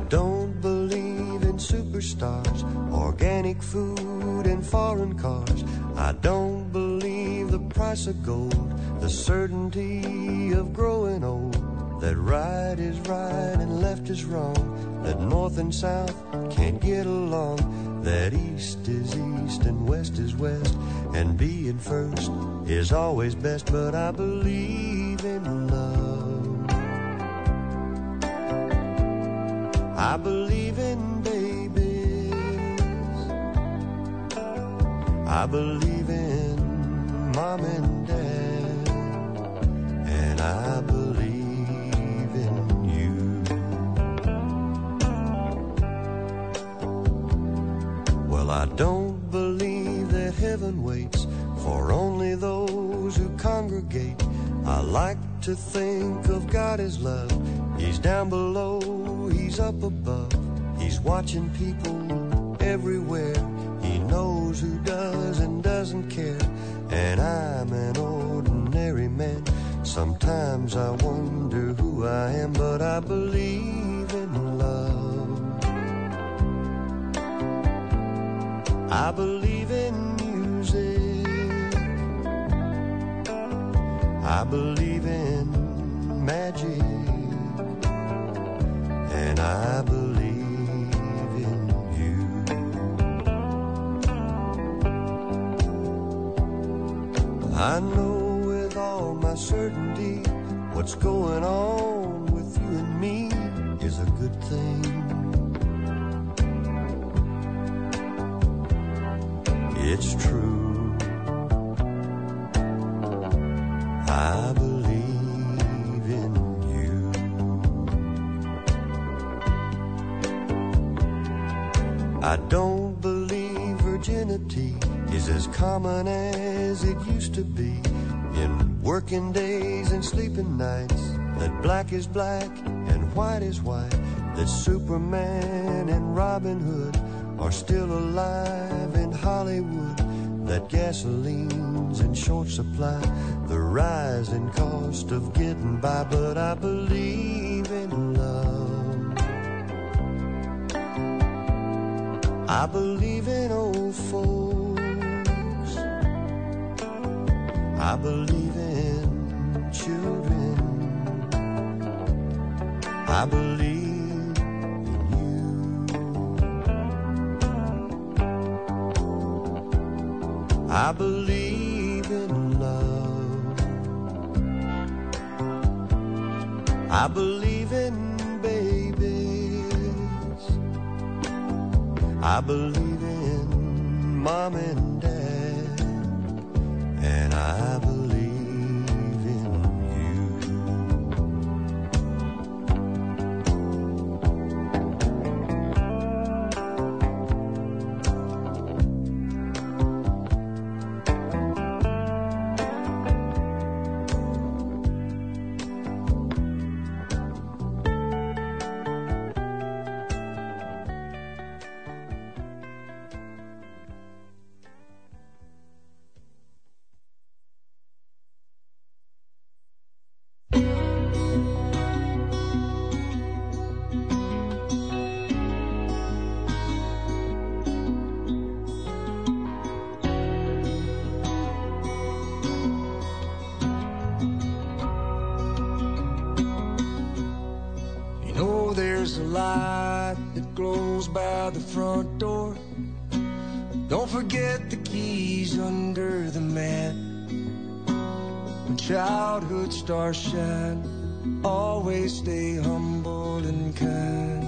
don't believe in superstars, organic food and foreign cars. I don't believe the price of gold, the certainty of growing old, that right is right and left is wrong, that north and south can't get along, that east is east and west is west, and being first is always best. But I believe in love, I believe in babies, I believe in mom and dad, and I believe in you. Well, I don't believe that heaven waits for only those who congregate. I like to think of God as love. He's down below, he's up above, he's watching people everywhere. He knows who does and doesn't care, and I'm an ordinary man. Sometimes I wonder who I am, but I believe in love. I believe in music, I believe in magic, and I believe in you. I know with all my certainty what's going on with you and me is a good thing. It's true, I believe in you. I don't believe virginity is as common as it used to be. In working days and sleeping nights, that black is black and white is white, that Superman and Robin Hood are still alive in Hollywood, that gasoline's in short supply, the rising cost of getting by. But I believe in love, I believe in old folks, I believe in children, I believe I believe in love, I believe in babies, I believe in mom and dad, and I believe There's a light that glows by the front door. Don't forget the keys under the mat. When childhood stars shine, always stay humble and kind.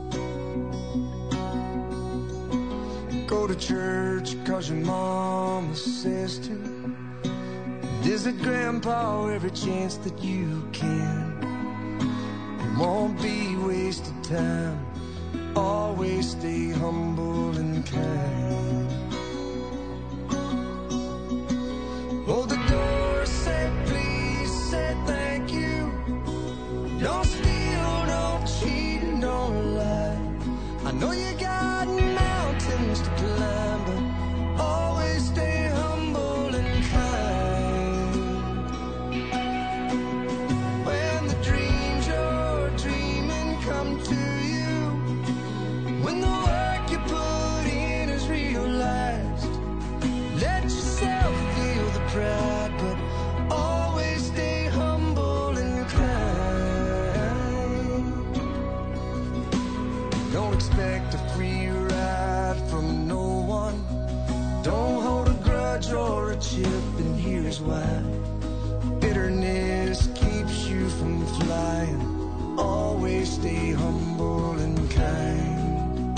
Go to church 'cause your mama says to. Visit grandpa every chance that you can. Won't be wasted time, always stay humble and kind. Hold the door, say please, say thank you. Don't steal, don't cheat, and don't lie. I know you got mountains to climb, but always stay humble and kind. When the dreams you're dreaming come to you, hardship, and here's why. Bitterness keeps you from flying. Always stay humble and kind.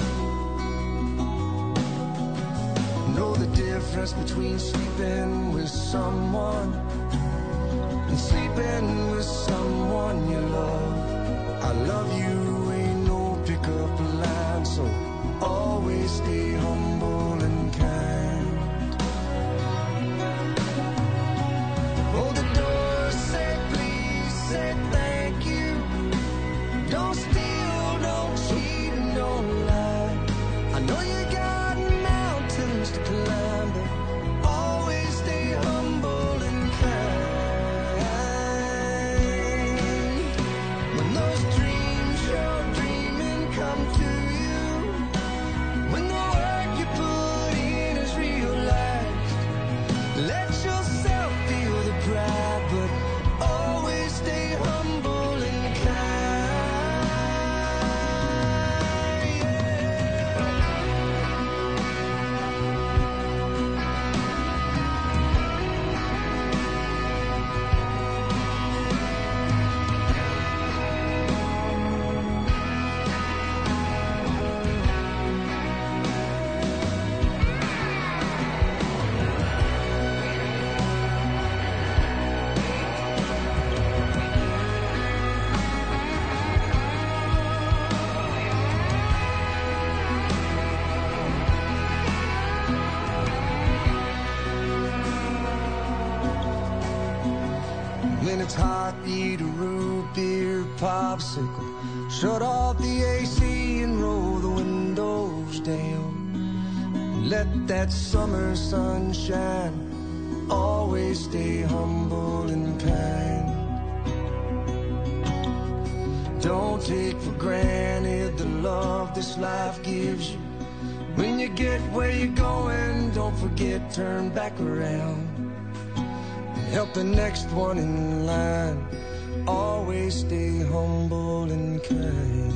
Know the difference between sleeping with someone and sleeping with someone you love. I love you ain't no pickup line, so always stay humble and kind. Hold the door, say please, say thank you. Don't steal, don't cheat, and don't lie. I know you got mountains to climb, but always stay humble and kind. When those dreams you're dreaming come true, when the work you put in is realized, let yourself feel the pride, but always stay humble and kind. When it's hot, eat a root beer popsicle. Shut off the AC and roll the windows down. Let that summer sun shine. Always stay humble and kind. Don't take for granted the love this life gives you. When you get where you're going, don't forget, turn back around. Help the next one in line. Always stay humble and kind.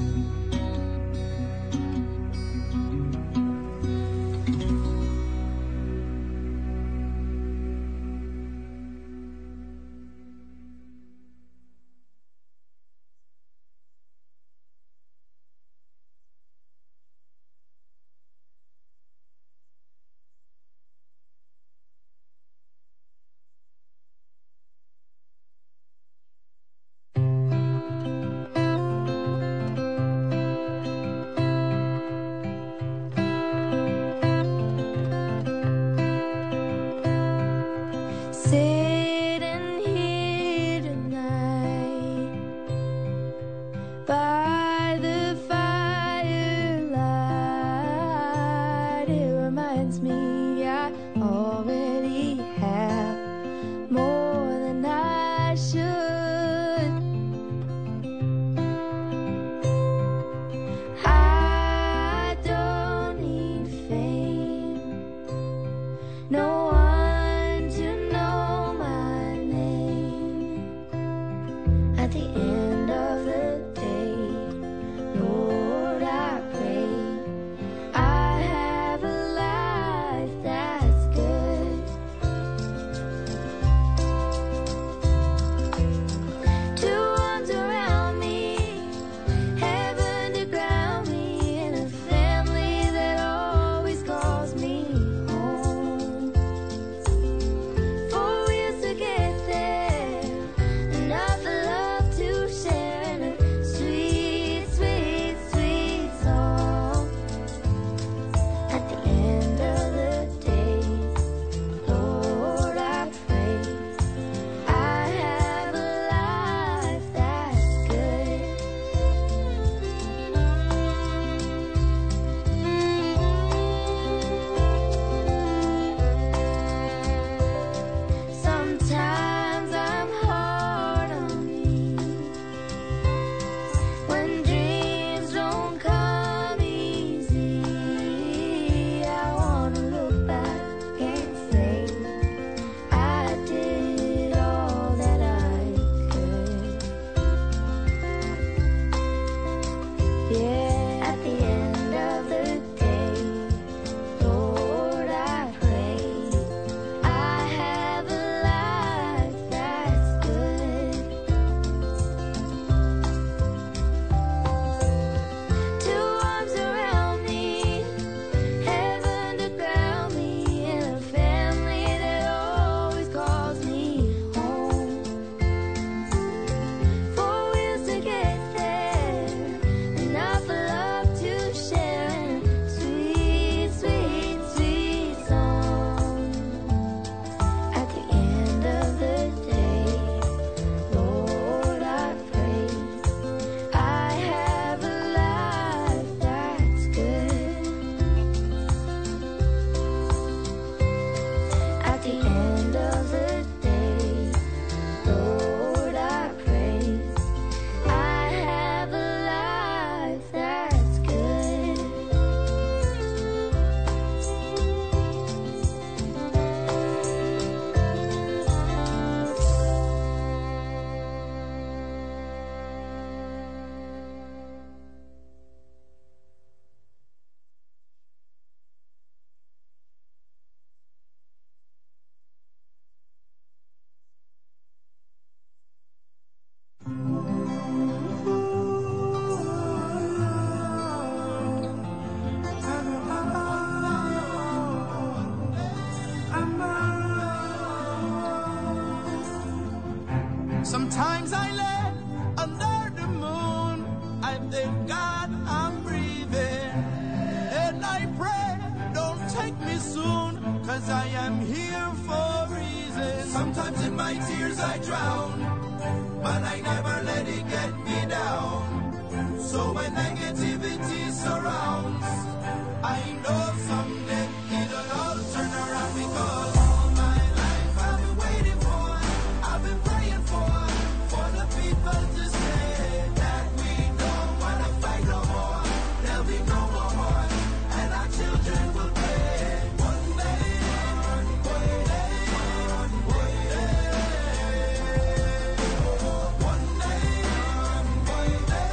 Sitting here tonight by the firelight, it reminds me I already have more than I should. I don't need fame, no one to know my name. At the end of the day, Lord, I pray I have a life that's good. Two arms around me, heaven to ground me, and a family that always calls me home. Sometimes I lay under the moon. I thank God I'm breathing. And I pray, don't take me soon, 'cause I am here for a reason. Sometimes in my tears I drown, but I never let it get me down. So when negativity surrounds, I know someday it'll all turn around, because all my life I've been waiting for, I've been praying for the people to say that we don't wanna fight no more. There'll be no more war, and our children will pray. One day, one day, one day, one day, one day.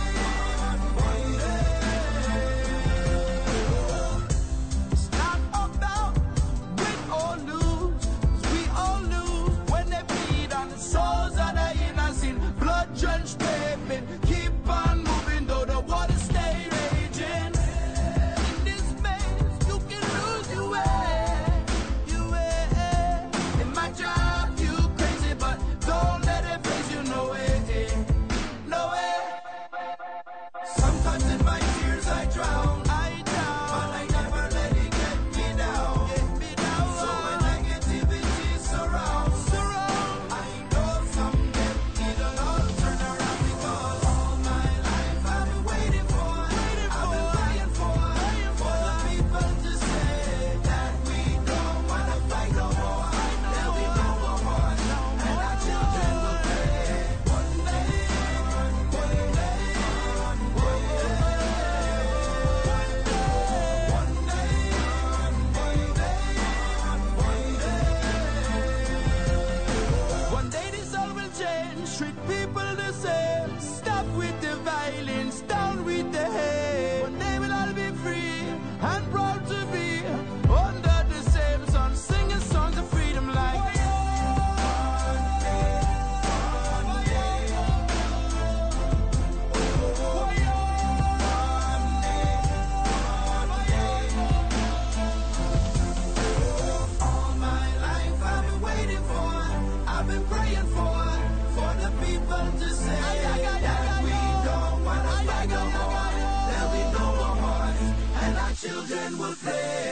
It's not about win or lose, 'cause we all lose when they bleed on the souls of the innocent. Blood-drenched pavement, keep on moving though the water stay raging. In this maze, you can lose your way, your way. It might drive you crazy, but don't let it phase you, no way, no way. Sometimes in my tears I drown, but I never let it get me down. So when negativity surrounds, I know someday it'll all turn around, because all my life I've been waiting for, I've been praying for the people to say that we don't wanna fight no more. There'll be no more war, and our children will pray. One day, one day, one day this all will change, treat people the same. Stop with the violence, down with the hate. One day we'll all be free and proud to be under the same sun, singing songs of freedom like all my life I've been waiting for, I've been praying for the people to say that we don't wanna fight no more. There'll be no more wars, and our children will play.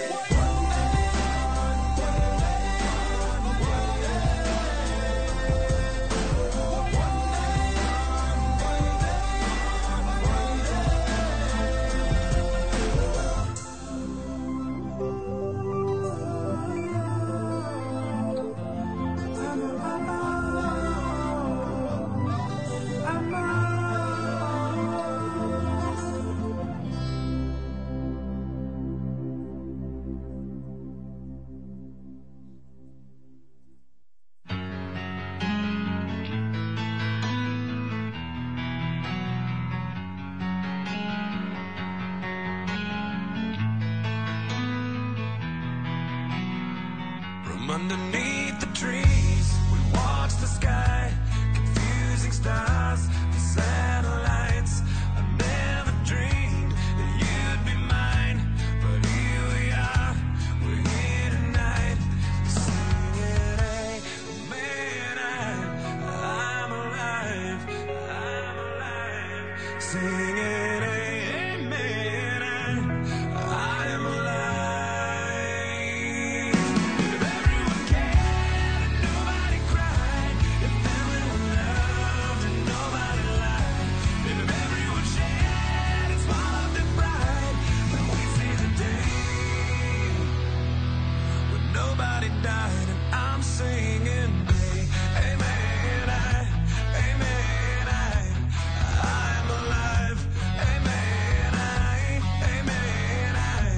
From underneath the trees, we watch the sky, confusing stars and satellites. I never dreamed that you'd be mine, but here we are, we're here tonight, singing, hey, man, I'm alive, singing, hey, man, I am alive. If everyone cared and nobody cried, if everyone loved and nobody lied, if everyone shared and swallowed their pride, then we see the day when nobody died, and I'm singing, hey, amen, amen, I'm alive, amen, amen,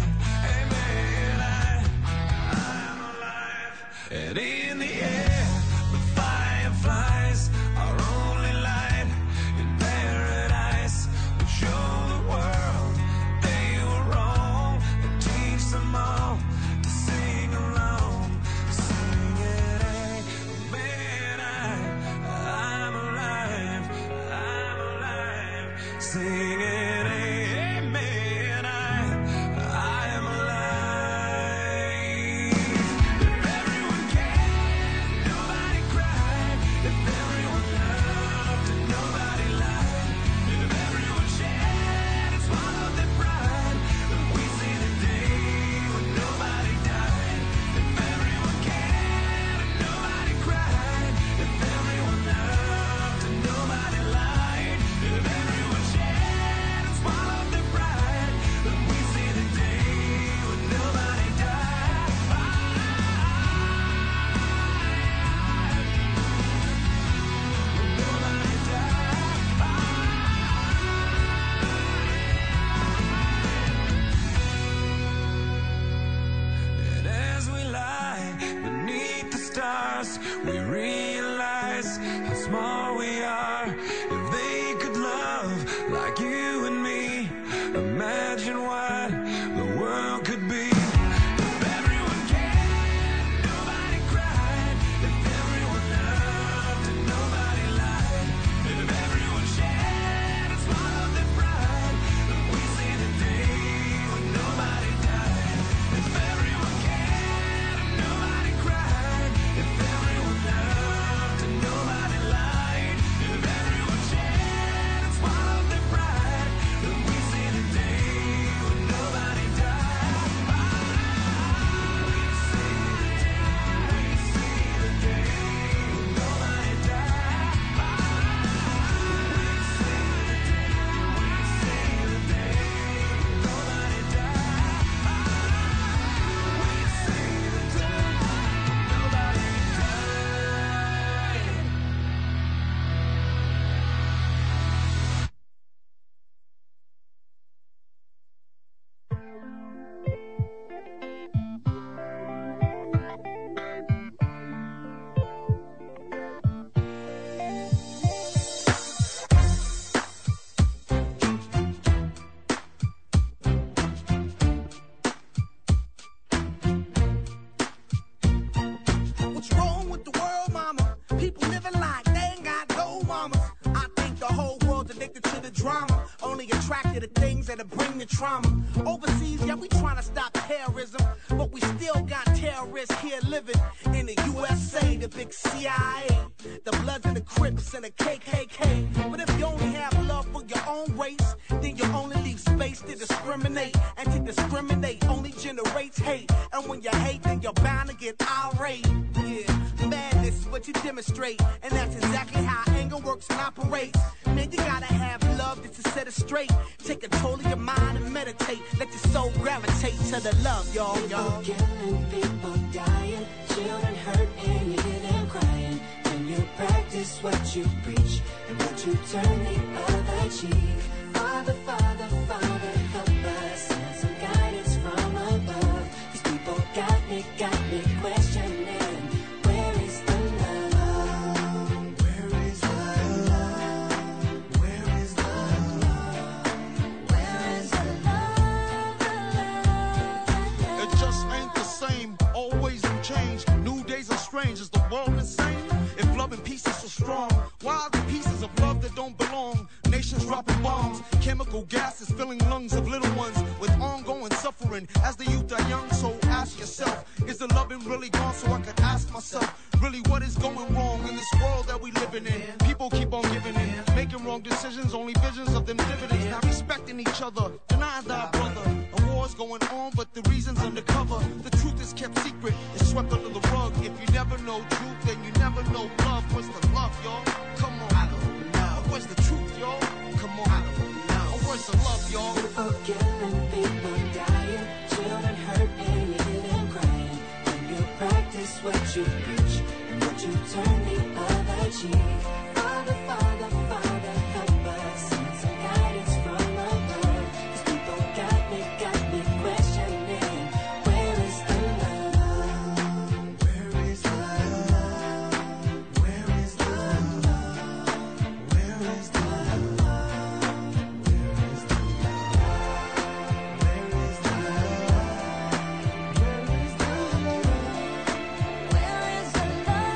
I'm alive. And in the air, the fireflies, our only light in paradise, will show the world they were wrong, and teach them all to sing along, singing, hey, man, I'm alive, singing, hey, man, I am alive. If everyone cared, us, we realize how small we are. If they could love like you and me, imagine what the world could be. Trauma. Overseas, yeah, we trying to stop terrorism, but we still got terrorists here living in the USA, the big CIA, the Bloods and the Crips and the KKK. But if you only have love for your own race, then you only leave space to discriminate, and to discriminate only generates hate. And when you hate, then you're bound to get irate. Yeah, madness is what you demonstrate, and that's exactly how anger works and operates. Man, you gotta have love just to set it straight. Take control of your mind and meditate. Let your soul gravitate to the love, y'all. People killing, people dying, children hurt and you hear them crying. When you practice what you preach, and would you turn the other cheek? Father, Father, Father, help us. Send some guidance from above. These people got me questioning. Where is the love? Where is the love? Where is the love? Where is the love? It just ain't the same. Always in change. New days are strange. Is the world insane? If love and peace is so strong, why are the pieces of love that don't belong? Nations dropping bombs, chemical gases filling lungs of little ones with ongoing suffering. As the youth are young, so ask yourself, is the loving really gone? So I could ask myself, really what is going wrong in this world that we living in? People keep on giving in, making wrong decisions, only visions of them dividends. Not respecting each other, denying thy brother. A war's going on, but the reason's undercover. The truth is kept secret, it's swept under the rug. If you never know truth, then you never know love. What's the love, y'all? Come on, I don't know. Where's the truth, y'all? Come on, I don't know. Where's the love, y'all? People killing, people dying, children hurt and you hear them crying. When you practice what you preach, and would you turn the other cheek? Father, Father, Father, help us. Send some guidance from above. These people got me questioning. Where is the love? Where is the love? Where is the love? Where is the love? Where is the love? Where is the love? Where is the love? Where is the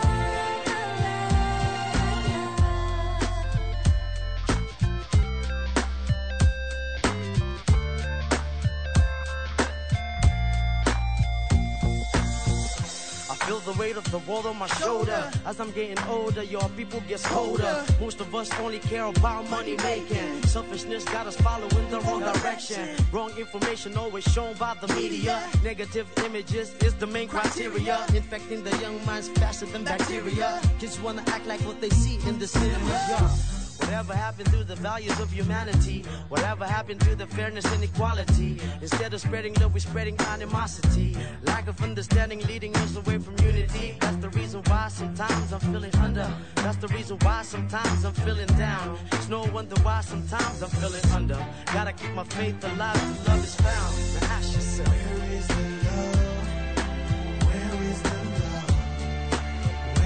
I feel the weight of the world on my shoulder. As I'm getting older, your people gets colder. Most of us only care about money making. Selfishness got us following the wrong direction. Wrong information always shown by the media. Negative images is the main criteria. Infecting the young minds faster than bacteria. Kids wanna act like what they see in the cinemas, yeah. Whatever happened to the values of humanity? Whatever happened to the fairness and equality? Instead of spreading love, we're spreading animosity. Lack of understanding leading us away from unity. That's the reason why sometimes I'm feeling under. That's the reason why sometimes I'm feeling down. It's no wonder why sometimes I'm feeling under. Gotta keep my faith alive till love is found. Now ask yourself, where is the love? Where is the love?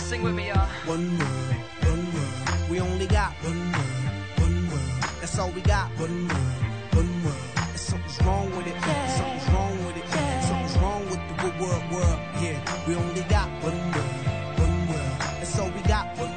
Sing with me, y'all. One world, we only got one world, that's all we got. One world, and something's wrong with it, something's wrong with it, something's wrong with the world, yeah. We only got one world, that's all we got. One world.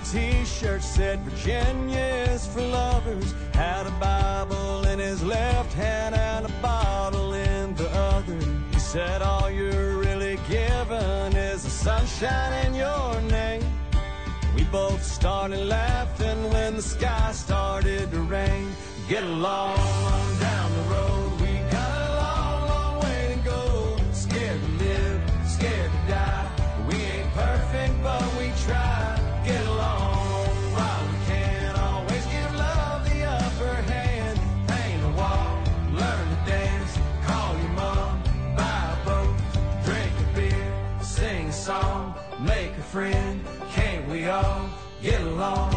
t-shirt said Virginia is for lovers, had a Bible in his left hand and a bottle in the other. He said all you're really given is the sunshine in your name. We both started laughing when the sky started to rain. Get along on down the road, we got a long, long way to go. Scared to live, scared to die. We ain't perfect, but we try. Get along while we can. Always give love the upper hand. Paint a wall, learn to dance. Call your mom, buy a boat, drink a beer, sing a song, make a friend. Can't we all get along?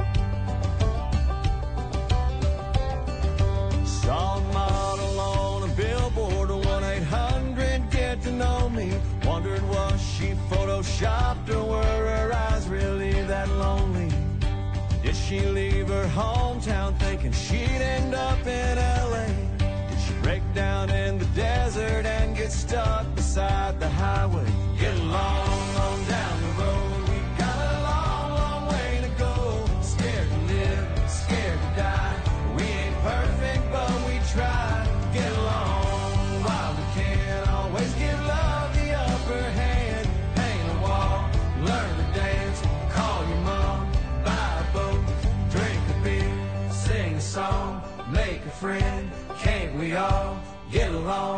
Saw a model on a billboard, 1-800-GET-TO-KNOW me. Wondered was she photoshopped or were her eyes really that lonely? Did she leave her hometown thinking she'd end up in LA? Did she break down in the desert and get stuck beside the highway? Get along on down the road, we got a long, long way to go. Scared to live, scared to die. We ain't perfect, but we try. Get along while we can. Always give love the upper hand. Paint a wall, learn to dance. Call your mom, buy a boat, drink a beer, sing a song, make a friend. Can't we all get along?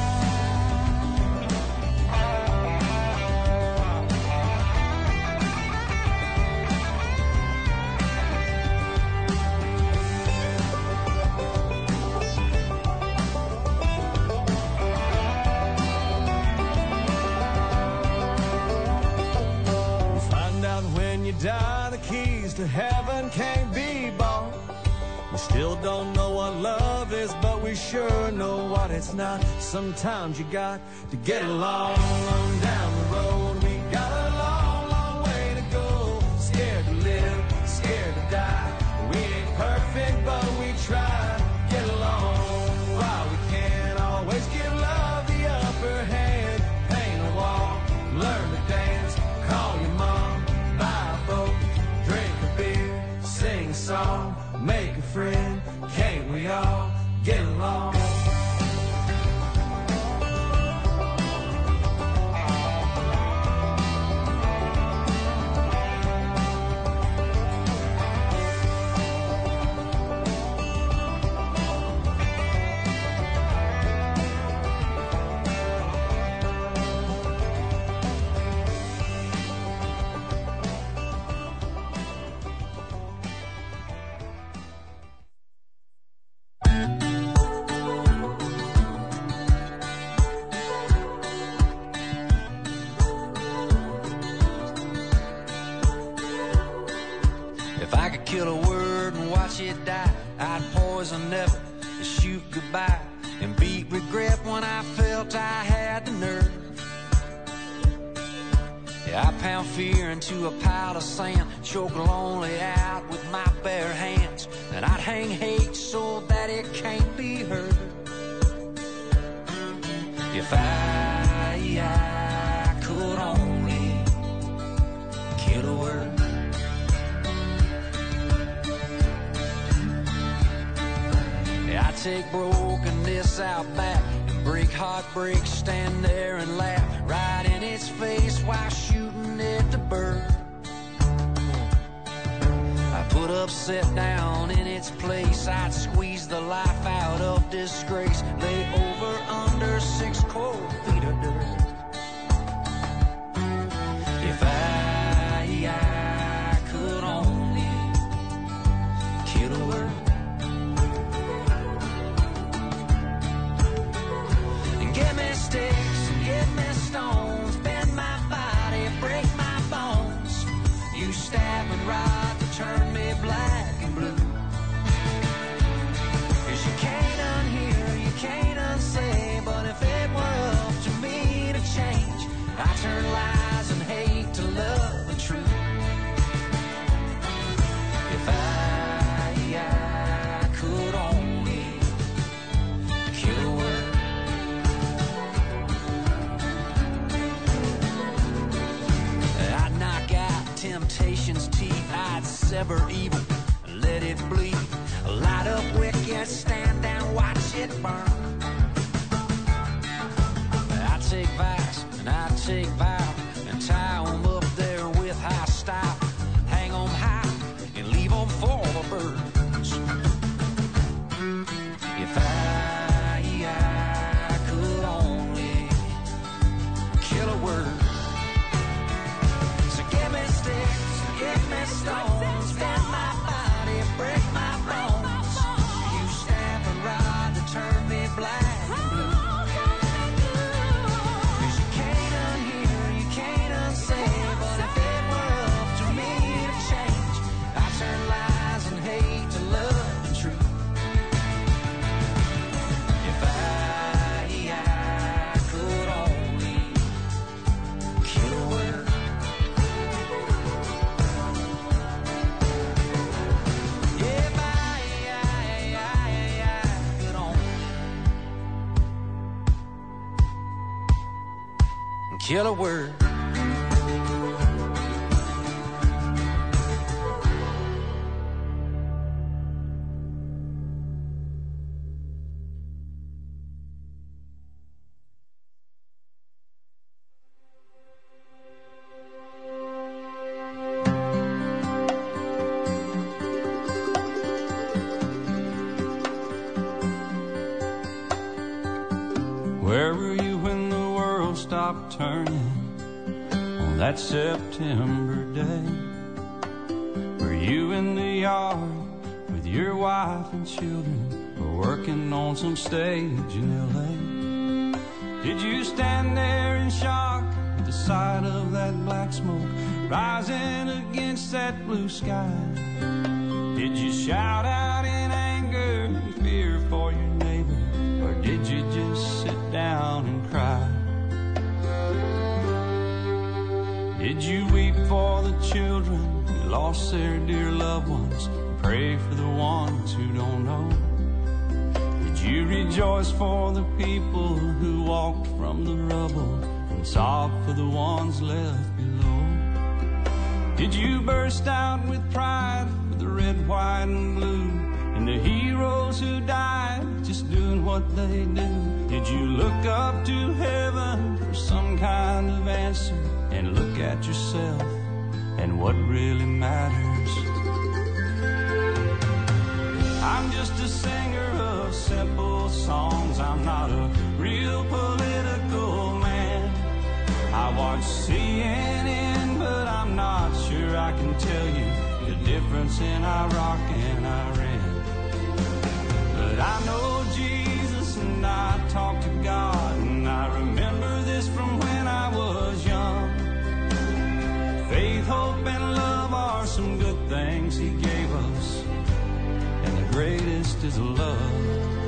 Die, the keys to heaven can't be bought. We still don't know what love is, but we sure know what it's not. Sometimes you got to get along on down the road. We got a long, long way to go. Scared to live, scared to die. We ain't perfect, but we try. Get along while we can. Always give love the upper hand. Paint a wall, learn to dance. Call your mom, buy a boat, drink a beer, sing a song, make a friend. Can't we all get along? Kill a word and watch it die. I'd poison never and shoot goodbye and beat regret when I felt I had the nerve. Yeah, I pound fear into a pile of sand, choke lonely out with my bare hands, and I'd hang hate so that it can't be heard. If I could only kill a word. I take brokenness out back and break heartbreak, stand there and laugh right in its face while shooting it to bird. I put upset down in its place, I'd squeeze the life out of disgrace, lay over under 6 cold feet of dirt. If I could only kill a word. Give me sticks, give me stones, bend my body, break my bones. You stab and rod to turn me black and blue. 'Cause you can't unhear, sever evil, let it bleed. Light up wicked, stand down, watch it burn. I take vice and I take vow and tie 'em up there with high style. Hang 'em high and leave 'em for the birds. If I could only kill a word. So give me sticks, give me stones, bend my body, break my bones. You stamp and rod to turn me black and blue. 'Cause you can't unhear, you can't unsay, but if it were up to me to change, I'd turn lies and hate to love and truth. If I could only kill a word. If I could only kill a word. Where were you when the world stopped turning on that September day? Were you in the yard with your wife and children, or working on some stage in L.A.? Did you stand there in shock at the sight of that black smoke rising against that blue sky? Did you shout out in anger and fear for your neighbor, or did you just sit down and cry? Did you weep for the children who lost their dear loved ones, and pray for the ones who don't know? Did you rejoice for the people who walked from the rubble and sob for the ones left below? Did you burst out with pride for the red, white, and blue, and the heroes who died just doing what they do? Did you look up to heaven for some kind of answer, and look at yourself and what really matters? I'm just a singer of simple songs. I'm not a real political man. I watch CNN, but I'm not sure I can tell you the difference in Iraq and Iran. But I know Jesus and I talk to God, and I remember this from when I was young. Faith, hope, and love are some good things He gave us, and the greatest is love.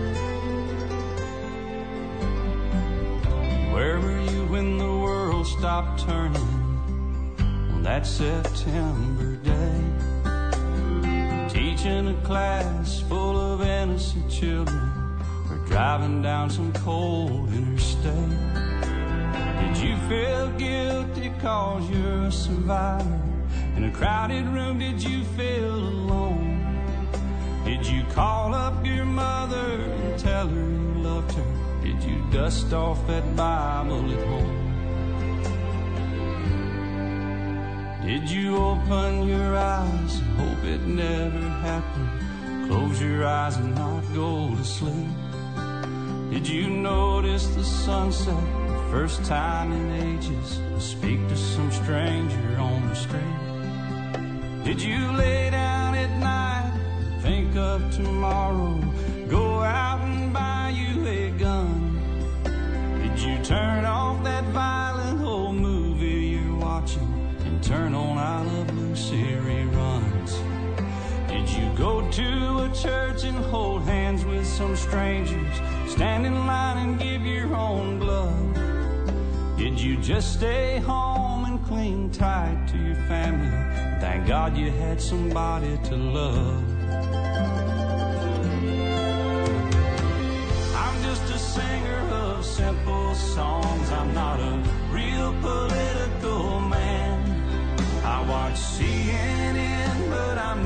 Where were you when the world stopped turning on that September day? Teaching a class full of innocent children, or driving down some cold interstate? Did you feel guilty cause you're a survivor? In a crowded room, did you feel alone? Did you call up your mother and tell her you loved her? Did you dust off that Bible at home? Did you open your eyes and hope it never happened? Close your eyes and not go to sleep? Did you notice the sunset the first time in ages, and speak to some stranger on the street? Did you lay down at night and think of tomorrow? Go out and buy you a gun? Did you turn off that violent old movie you're watching and turn on I Love Lucy reruns? Did you go to a church and hold hands with some strangers, stand in line and give your own blood? Did you just stay home and cling tight to your family? Thank God you had somebody to love. I'm just a singer of simple songs. I'm not a real political man. I watch CNN, but I'm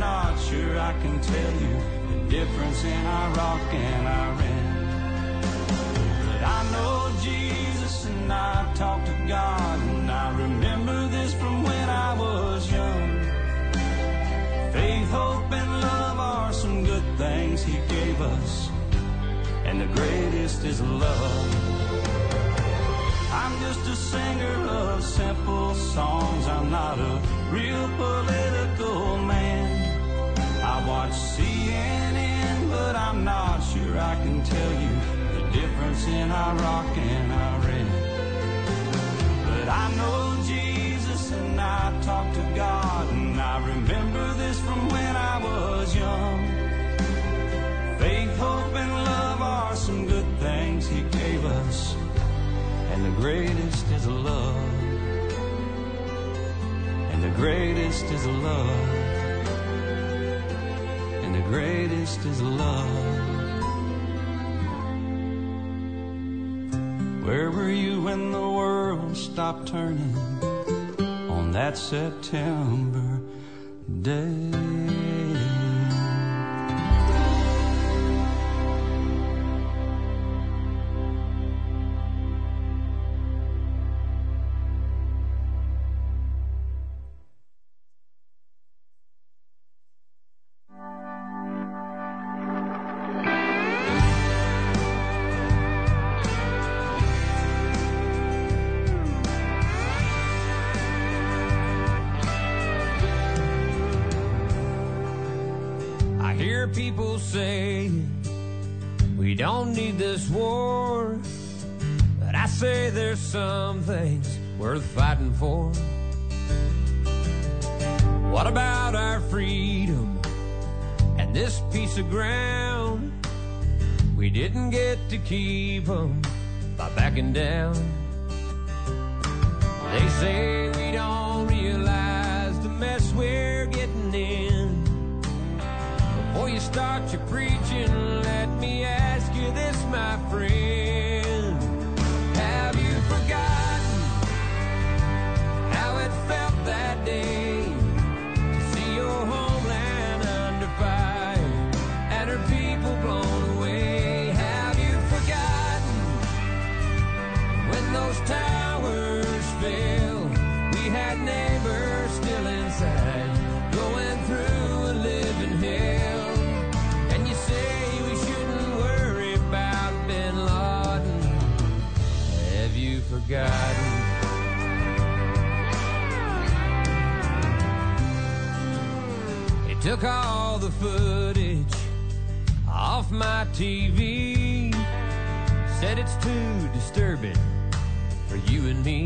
can tell you the difference in Iraq and Iran. But I know Jesus and I talk to God, and I remember this from when I was young. Faith, hope, and love are some good things He gave us, and the greatest is love. I'm just a singer of simple songs. I'm not a real political man. I watch CNN, but I'm not sure I can tell you the difference in Iraq and Iran. But I know Jesus and I talk to God, and I remember this from when I was young. Faith, hope, and love are some good things He gave us, and the greatest is love. And the greatest is love. And the greatest is love. Where were you when the world stopped turning on that September day? People say we don't need this war, but I say there's some things worth fighting for. What about our freedom and this piece of ground? We didn't get to keep them by backing down. They say we don't realize the mess we're getting in. Before you start your preaching, let me ask you this, my friend. Have you forgotten how it felt that day to see your homeland under fire and her people blown away? Have you forgotten when those towers fell? We had neighbors still inside, going through a living hell. Forgotten. It took all the footage off my TV, said it's too disturbing for you and me.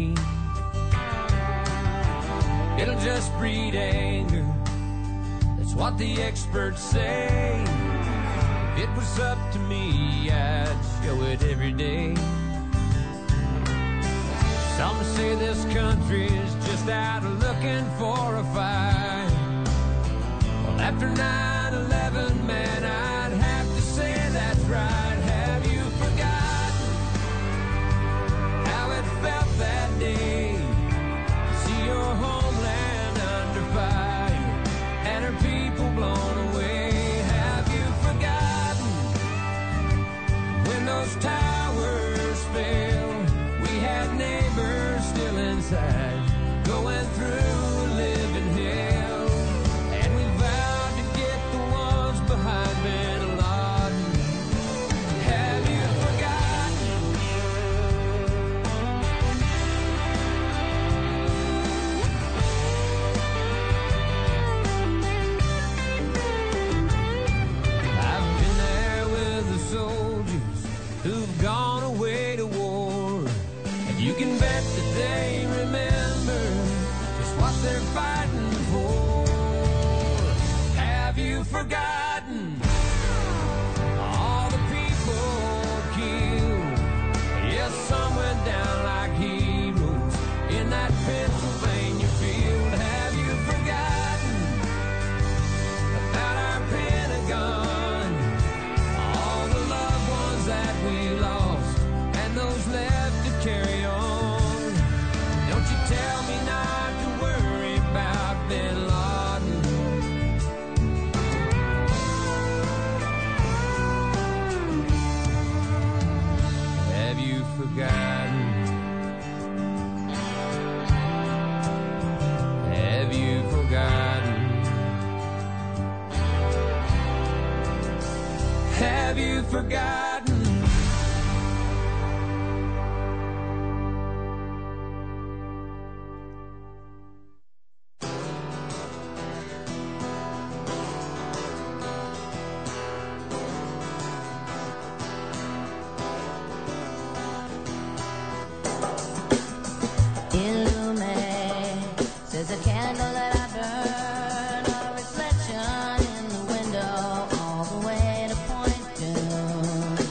It'll just breed anger, that's what the experts say. If it was up to me, I'd show it every day. Some say this country's just out looking for a fight. Well, after 9/11, man, I'd have to say that's right. Have you forgotten how it felt that day to see your homeland under fire and her people blown away? Have you forgotten when those towers fell? We had neighbors still inside, going through a living hell. And we vowed to get the ones behind Bin Laden. Have you forgotten? I've been there with the soldiers who've gone away to war. You can bet that they remember just what they're fighting for. Have you forgotten all the people killed? Yes, some went down like heroes in that Pennsylvania field. Have you forgotten about our Pentagon? All the loved ones that we lost and those left to carry on. Don't you tell me not to worry about Bin Laden. forgotten. There's a candle that I burn, a reflection in the window, all the way to Point Dune.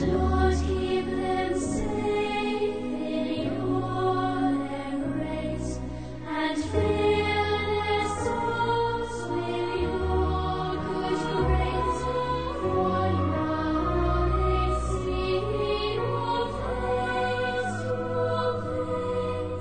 Lord, keep them safe in your embrace, and fill their souls with your good grace. For now they see your face to face.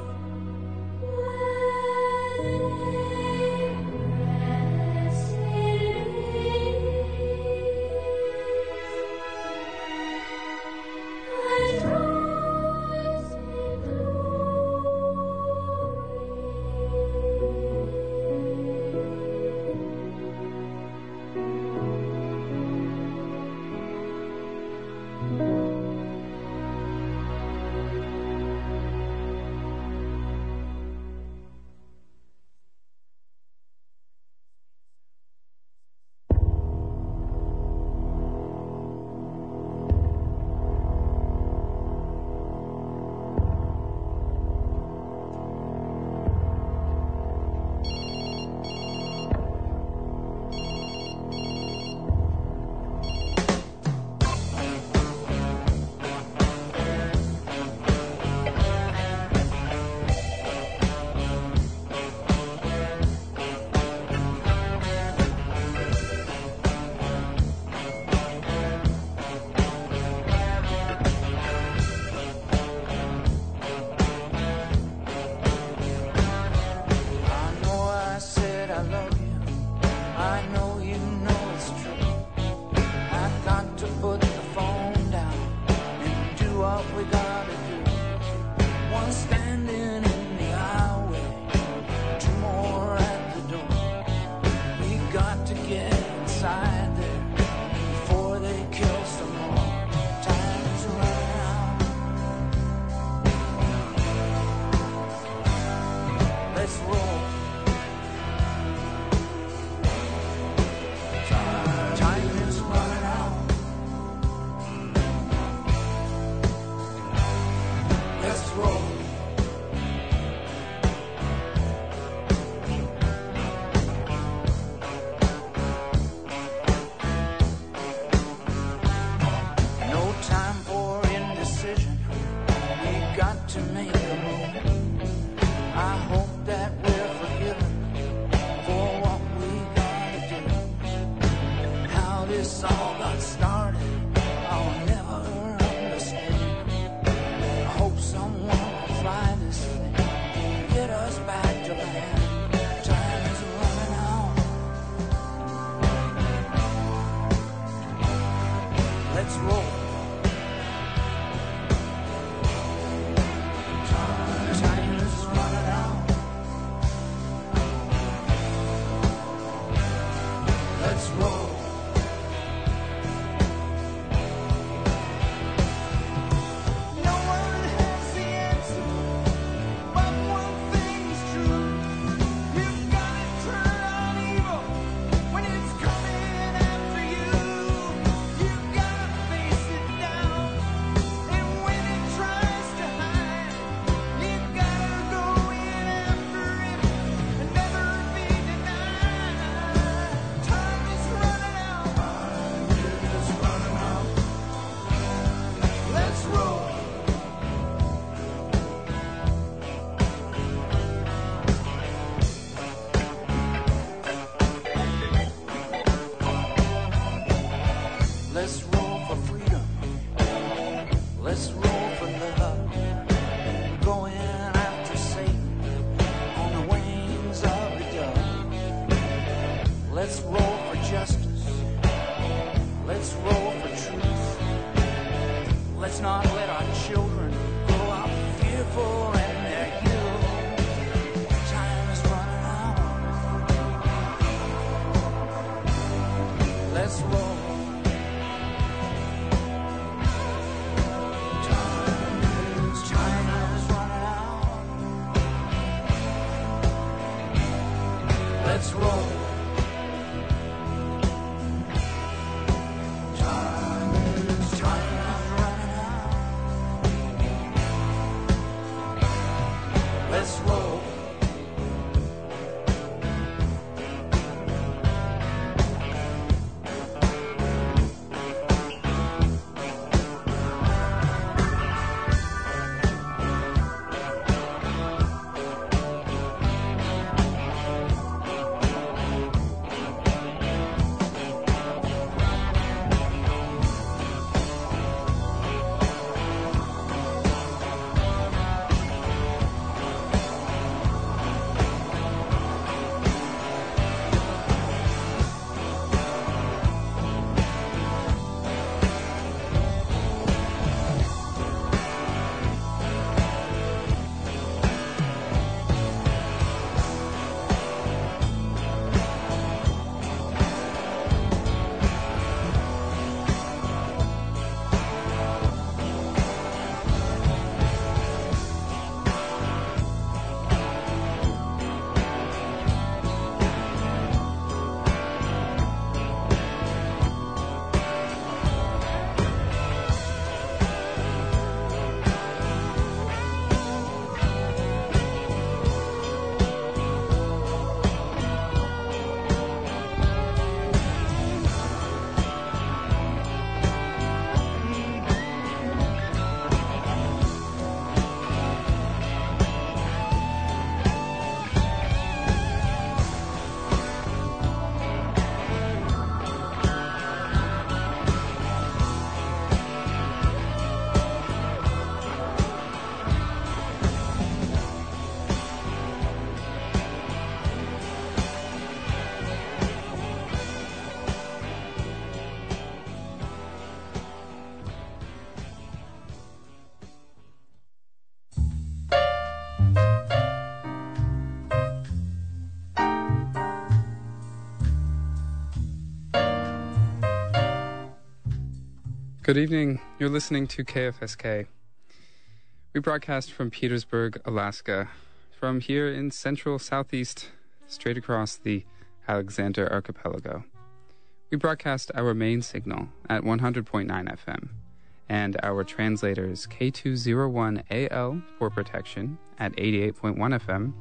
Good evening. You're listening to KFSK. We broadcast from Petersburg, Alaska, from here in central southeast, straight across the Alexander Archipelago. We broadcast our main signal at 100.9 FM, and our translators K201AL for protection at 88.1 FM,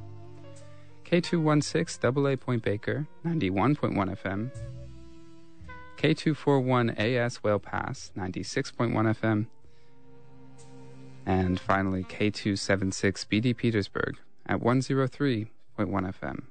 K216 AA Point Baker 91.1 FM, K241AS Whale Pass 96.1 FM, and finally K276 BD Petersburg at 103.1 FM.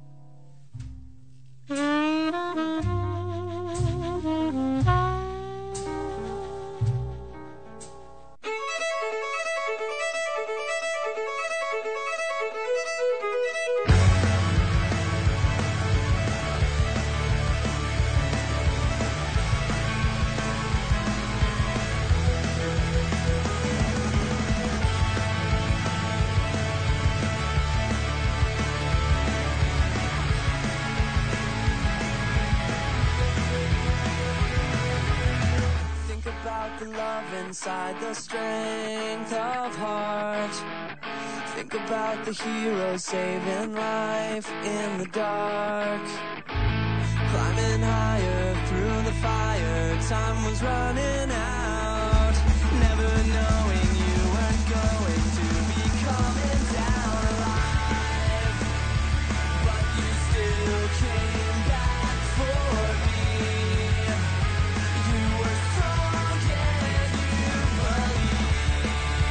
Inside the strength of heart, think about the hero saving life in the dark, climbing higher through the fire. Time was running out, never knowing you weren't going to be coming down alive, but you still came back for me. You were strong, yeah, you believed.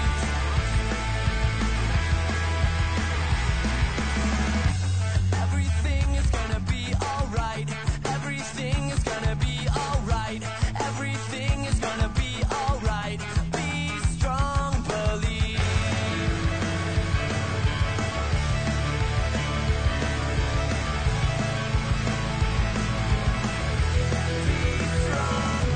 Everything is gonna be alright. Everything is gonna be alright. Everything is gonna be alright. Be strong, believe. Be strong,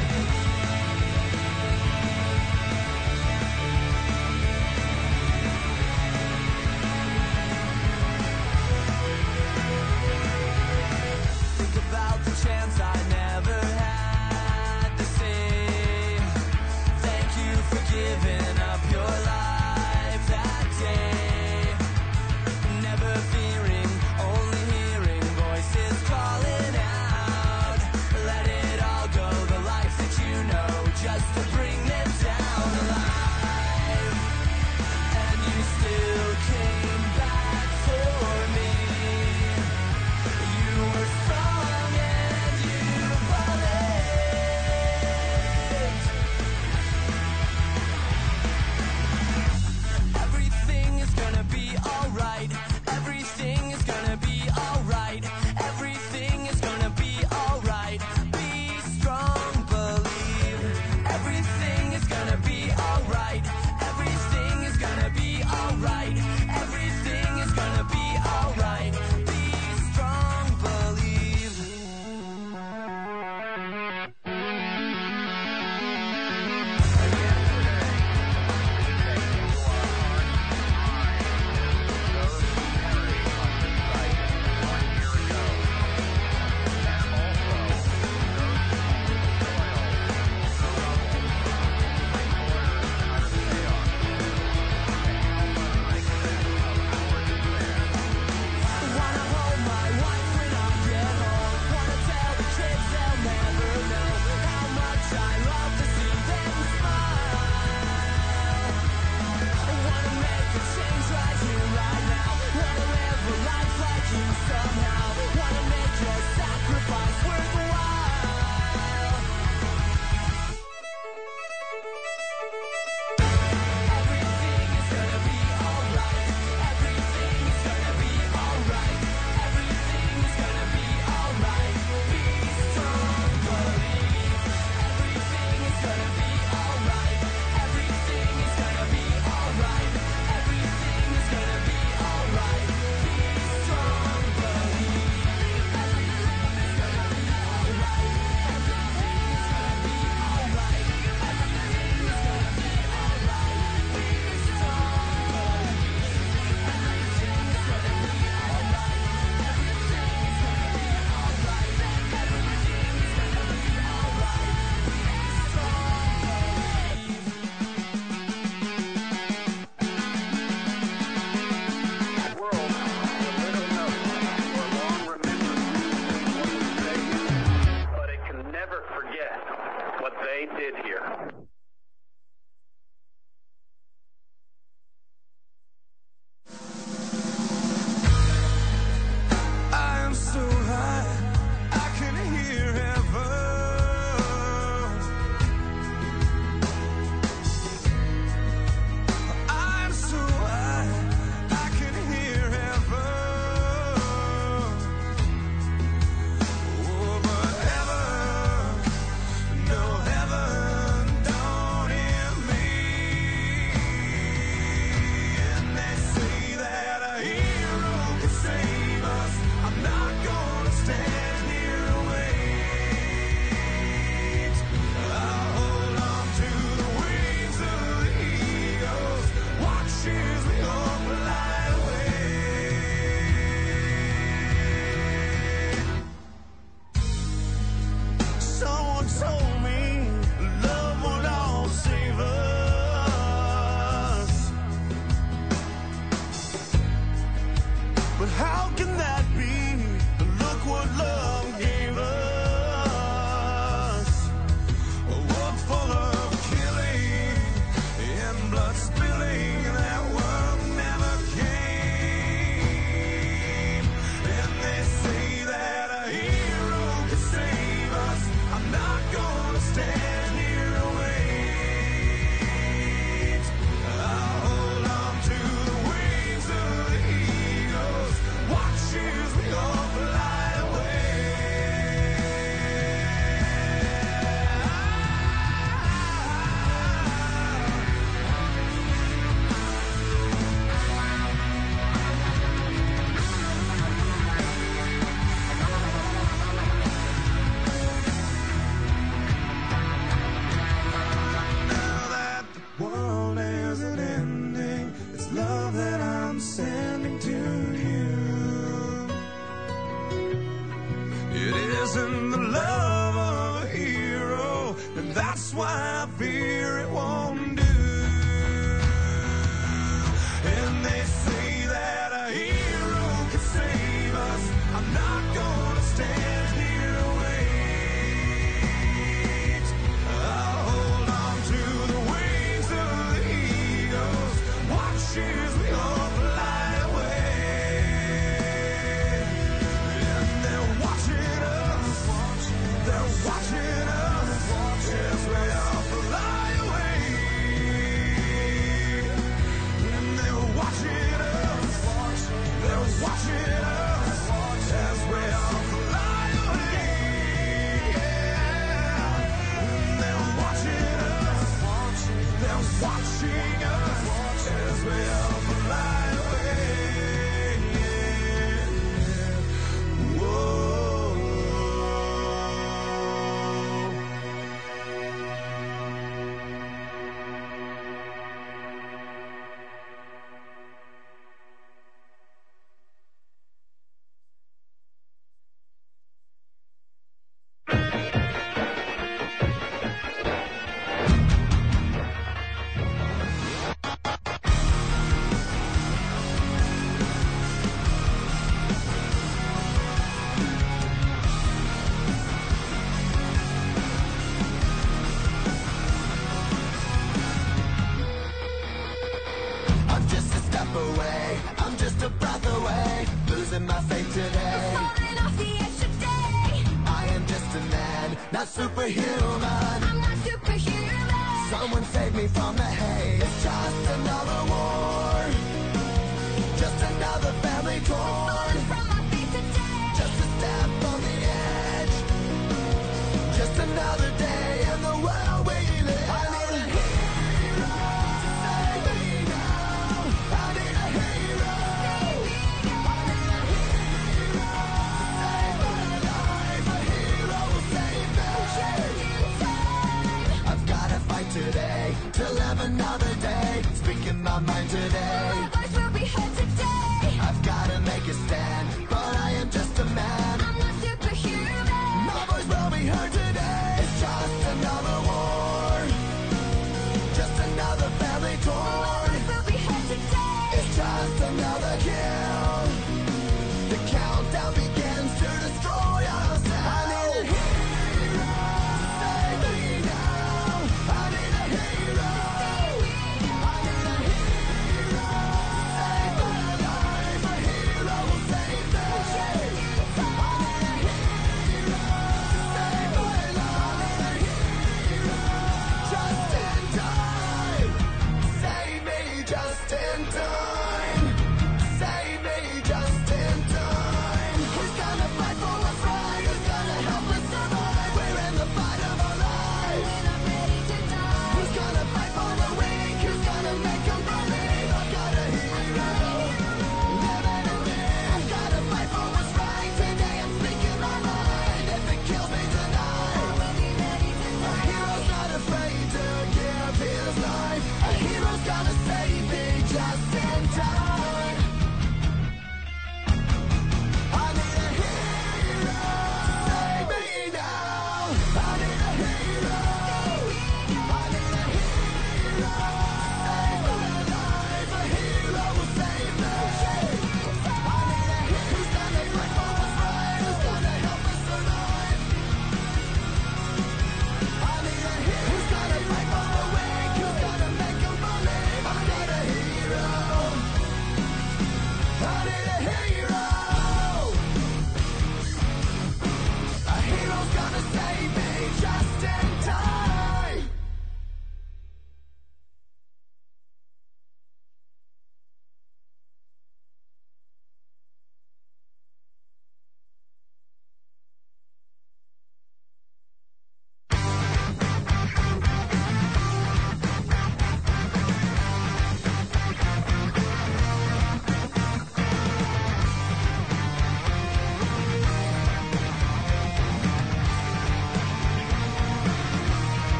think about the chance I never had to say thank you for giving up your life that day. Never fearing, only hearing voices calling out. Let it all go, the life that you know, just to bring them down alive. And you still came back for me. You were strong and you believed. watching us as we all fly away. Whoa. I'm just a step away, I'm just a breath away, losing my faith today. Falling off the edge today. I am just a man, not superhuman. I'm not superhuman. Someone save me from the hate. It's just another war, just another family torn. Falling from my feet today. Just a step on the edge, just another day in the world we live. I need a hero to save me now. I need a hero. I need a hero to save my life. A hero will save me. I've gotta fight today to live another day. Speaking my mind today. My voice will be heard today. I've gotta make a stand, but I am just a man. I'm not superhuman. My voice will be heard today. It's just another war, just another family My torn. voice will be heard today. It's just another kill. The countdown begins to destroy us. I need a hero to save me now. I need a hero. I need a hero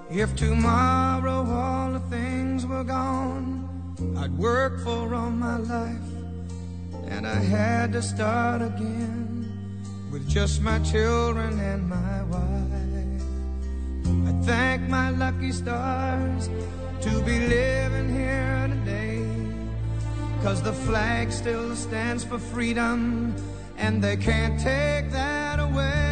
If tomorrow all the things were gone I'd worked for all my life, and I had to start again with just my children and my wife. I thank my lucky stars to be living here today, 'cause the flag still stands for freedom, and they can't take that away.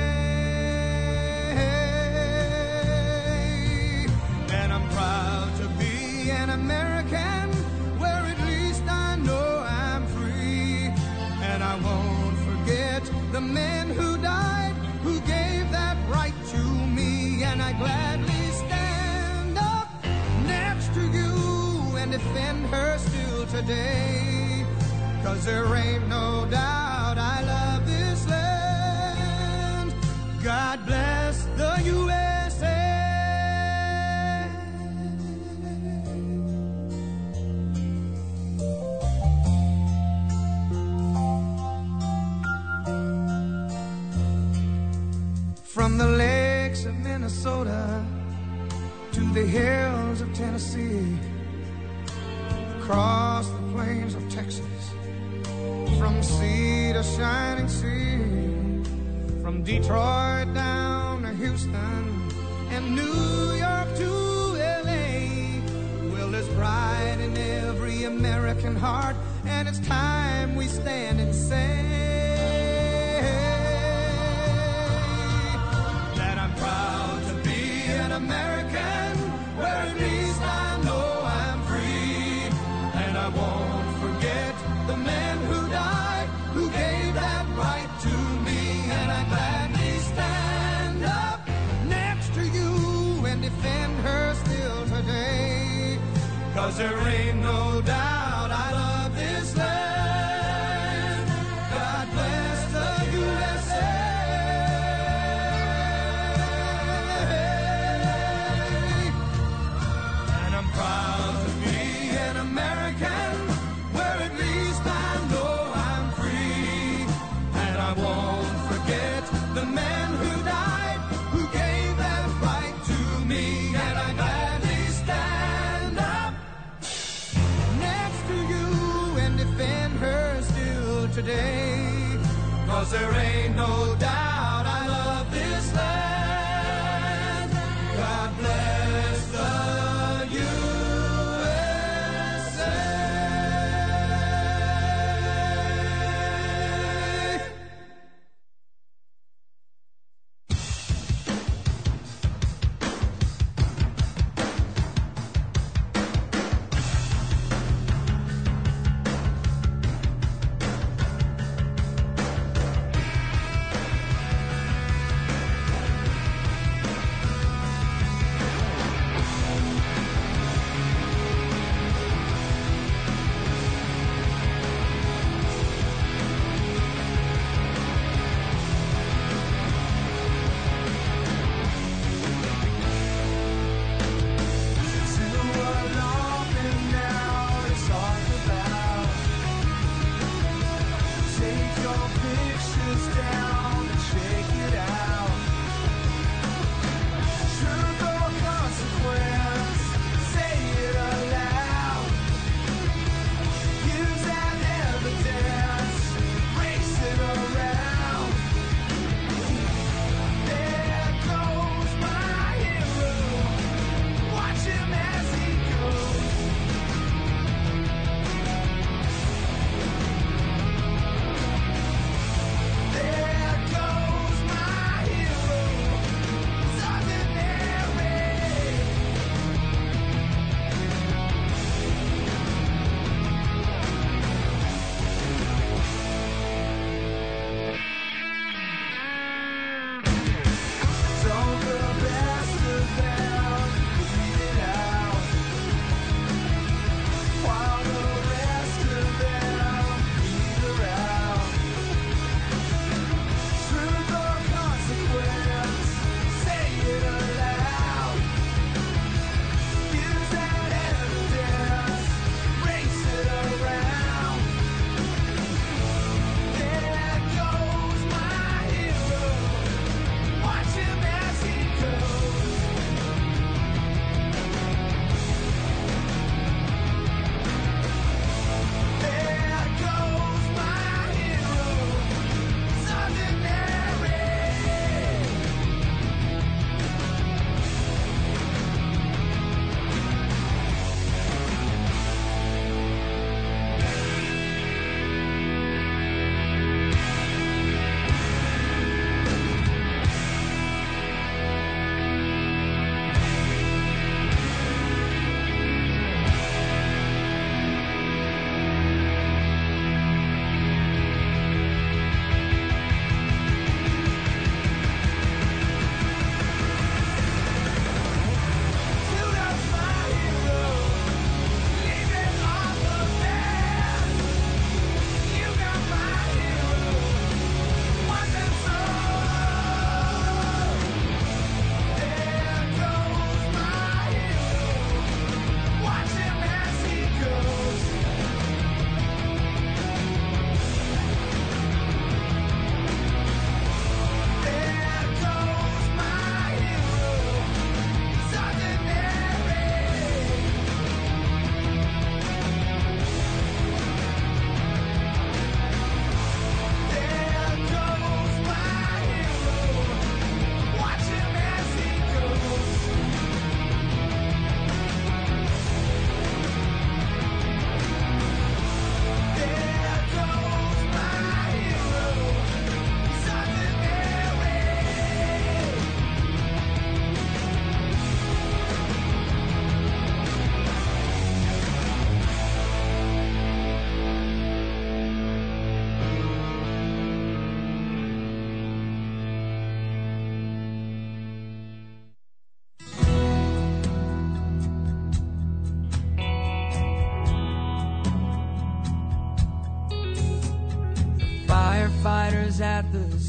And I'm proud to be an American, where at least I know I'm free. And I won't forget the men who died, who gave that right to me. And I gladly stand up next to you and defend her still today, 'cause there ain't no doubt I love this land. God bless the USA. From the lakes of Minnesota to the hills of Tennessee, across the plains of Texas, from sea to shining sea, from Detroit down to Houston and New York to LA. Well, there's pride in every American heart, and it's time we stand and say that I'm proud to be an American, where at least I know I'm free. And I won't forget the men who died, who gave that right to me. And I gladly stand up next to you and defend her still today, 'cause there ain't no doubt I love this land. God bless the USA. And I'm proud to be an American, where at least I know I'm free. And I won't forget the men who died, who gave that right to me. And I gladly stand up next to you and defend her still today, 'cause there ain't no doubt I love this land. God bless the USA.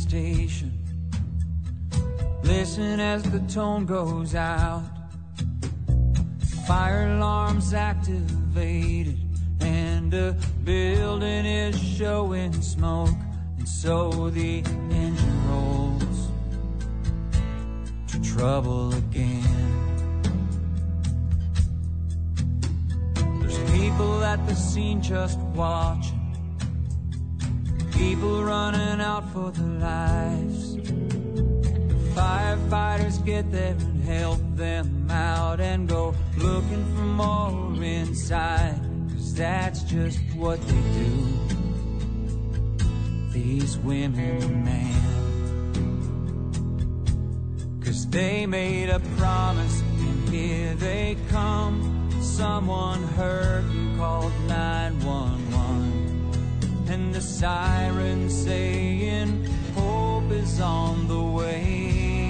station. Listen as the tone goes out. Fire alarms activated, and the building is showing smoke. And so the engine rolls to trouble again. There's people at the scene just watching, people running out for their lives. Firefighters get there and help them out and go looking for more inside, 'cause that's just what they do, these women and men. 'Cause they made a promise and here they come. Someone heard and called 911, and the siren saying hope is on the way.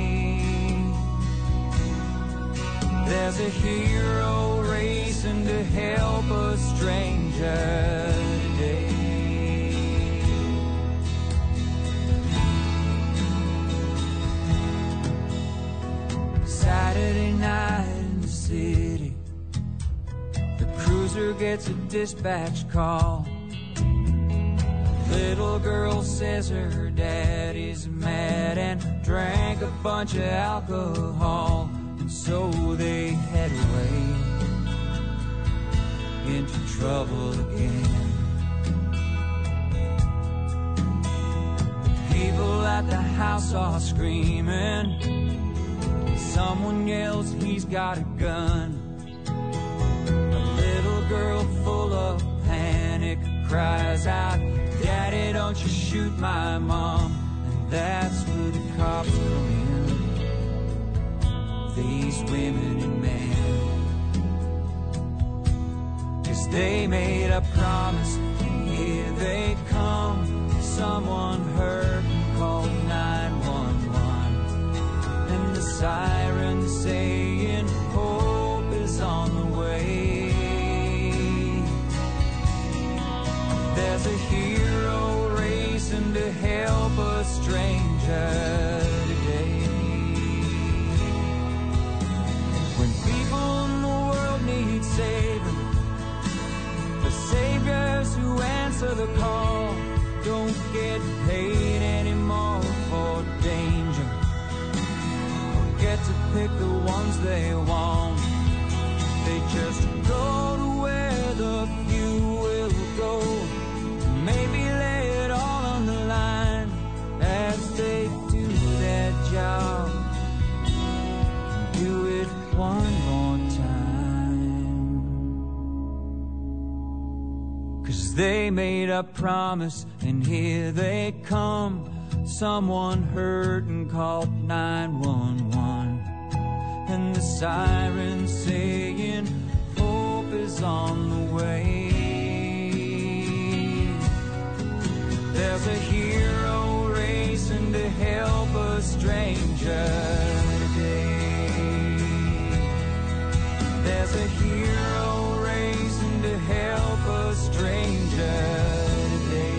There's a hero racing to help a stranger today. Saturday night in the city, the cruiser gets a dispatch call. Little girl says her daddy's mad and drank a bunch of alcohol. And so they head away into trouble again. People at the house are screaming. Someone yells he's got a gun. A little girl full of panic cries out, "Daddy, don't you shoot my mom." And that's where the cops come in, these women and men. 'Cause they made a promise and here they come. Someone heard and called 911, and the siren saying hope is on the way. There's a hero racing to help a stranger today. When people in the world need saving, the saviors who answer the call don't get paid anymore for danger, or get to pick the ones they want. They just go to where the few will go. Maybe lay it all on the line as they do their job. Do it one more time. 'Cause they made a promise and here they come. Someone heard and called 911, and the siren saying hope is on the way. There's a hero racing to help a stranger today. There's a hero racing to help a stranger today.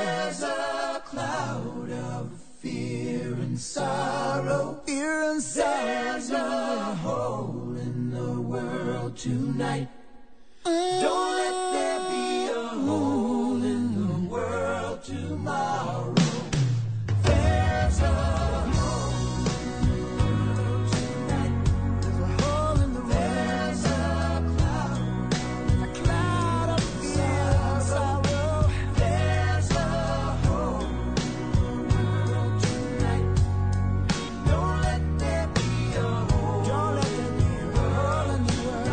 There's a cloud of fear and sorrow. Fear and sorrow. There's a hole in the world tonight. Don't let there be a hole in the world tomorrow. There's a hole in the world tonight. There's a hole in the world. There's a cloud of fear and sorrow. There's a hole in the world tonight. Don't let there be a hole. Don't let there be a hole in the world.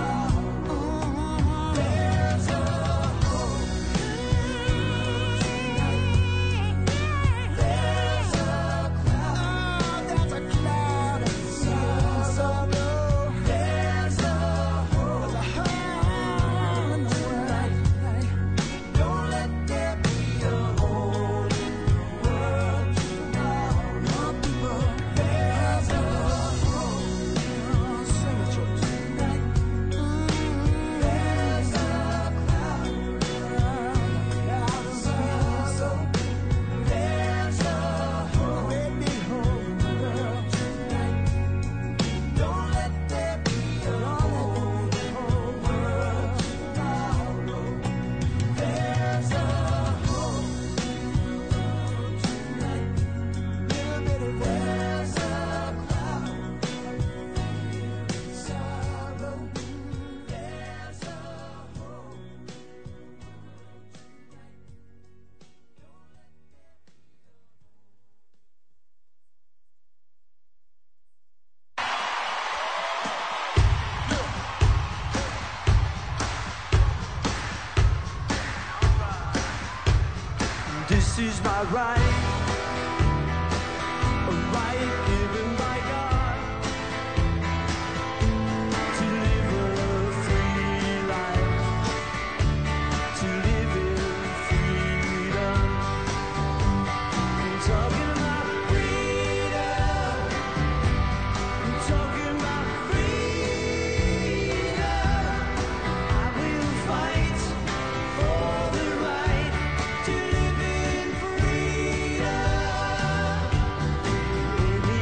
There's a hole in the world tonight. There's a cloud. There's a cloud of fear and sorrow. There's a hole in the world. Don't let there be a hole in the world tomorrow. People, there's a hole. Sing it, church. Tonight. There's a cloud of sorrow. There's a hole, great big hole in the world tonight. Don't let there be a hole in the world tomorrow. There's a hole in the world tonight. Little bit of there's a cloud of fear and sorrow. There's a hole. This is my right, a right given by God to live a free life, to live in freedom. I'm talking about freedom. I'm talking about freedom. I will fight for the right to live in freedom.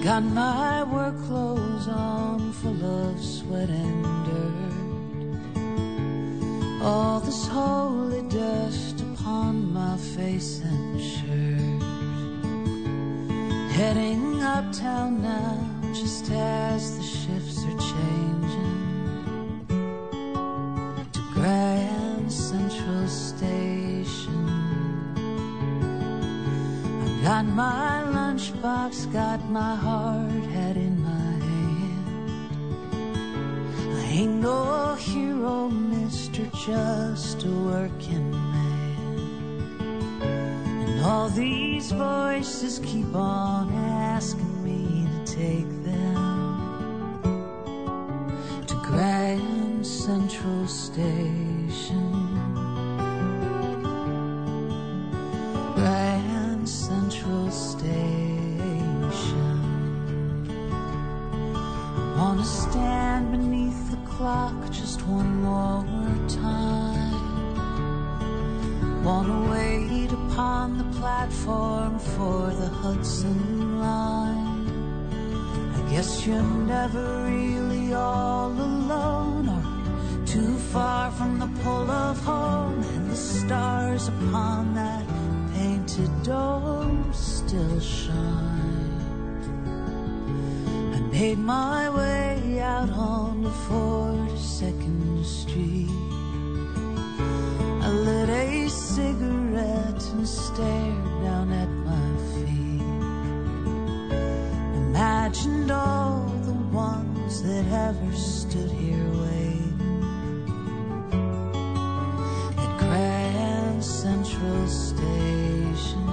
Got my work clothes on, full of sweat and dirt. All this holy dust upon my face and shirt. Heading uptown now, just as the shifts are changing, to Grand Central Station. Got my lunchbox, got my hard hat in my hand. I ain't no hero, mister, just a working man. And all these voices keep on asking me to take them to Grand Central Station. Grand Central Station. I wanna stand beneath the clock just one more time. Wanna wait upon the platform for the Hudson line. I guess you're never really all alone, or too far from the pull of home, and the stars upon that painted dome still shine. I made my way out on the 42nd Street. I lit a cigarette and stared down at my feet. Imagined all the ones that ever stood here waiting at Grand Central Station.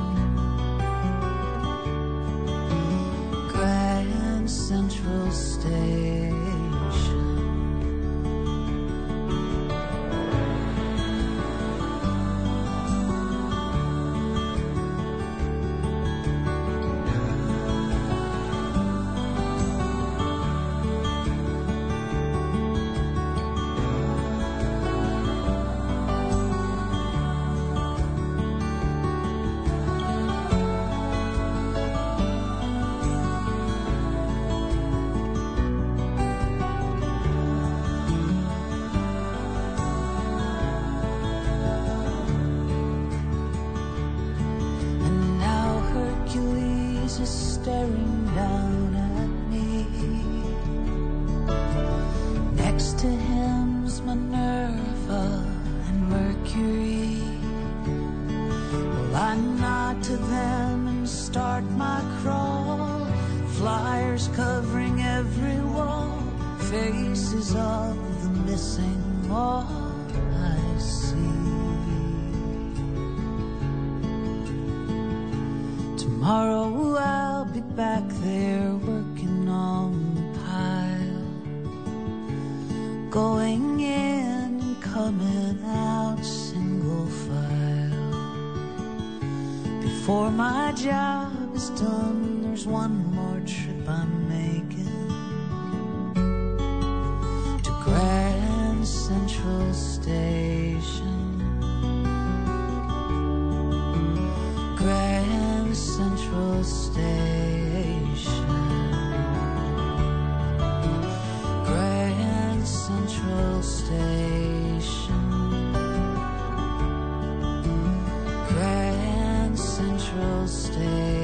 Grand Central Station. Staring down at me. Next to him's Minerva and Mercury. Well, I nod to them and start my crawl. Flyers covering every wall. Faces of the missing all I see. Tomorrow I'll be back there working on the pile, going in and coming out single file. Before my job is done, there's one more trip I'm making to Grand Central Station. Grand Central Station. Grand Central Station. Grand Central Station.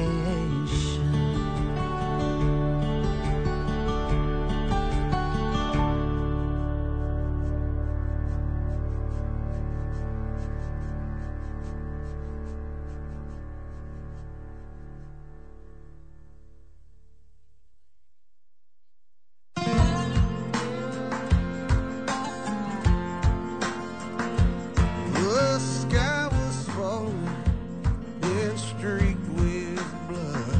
The sky was falling and streaked with blood.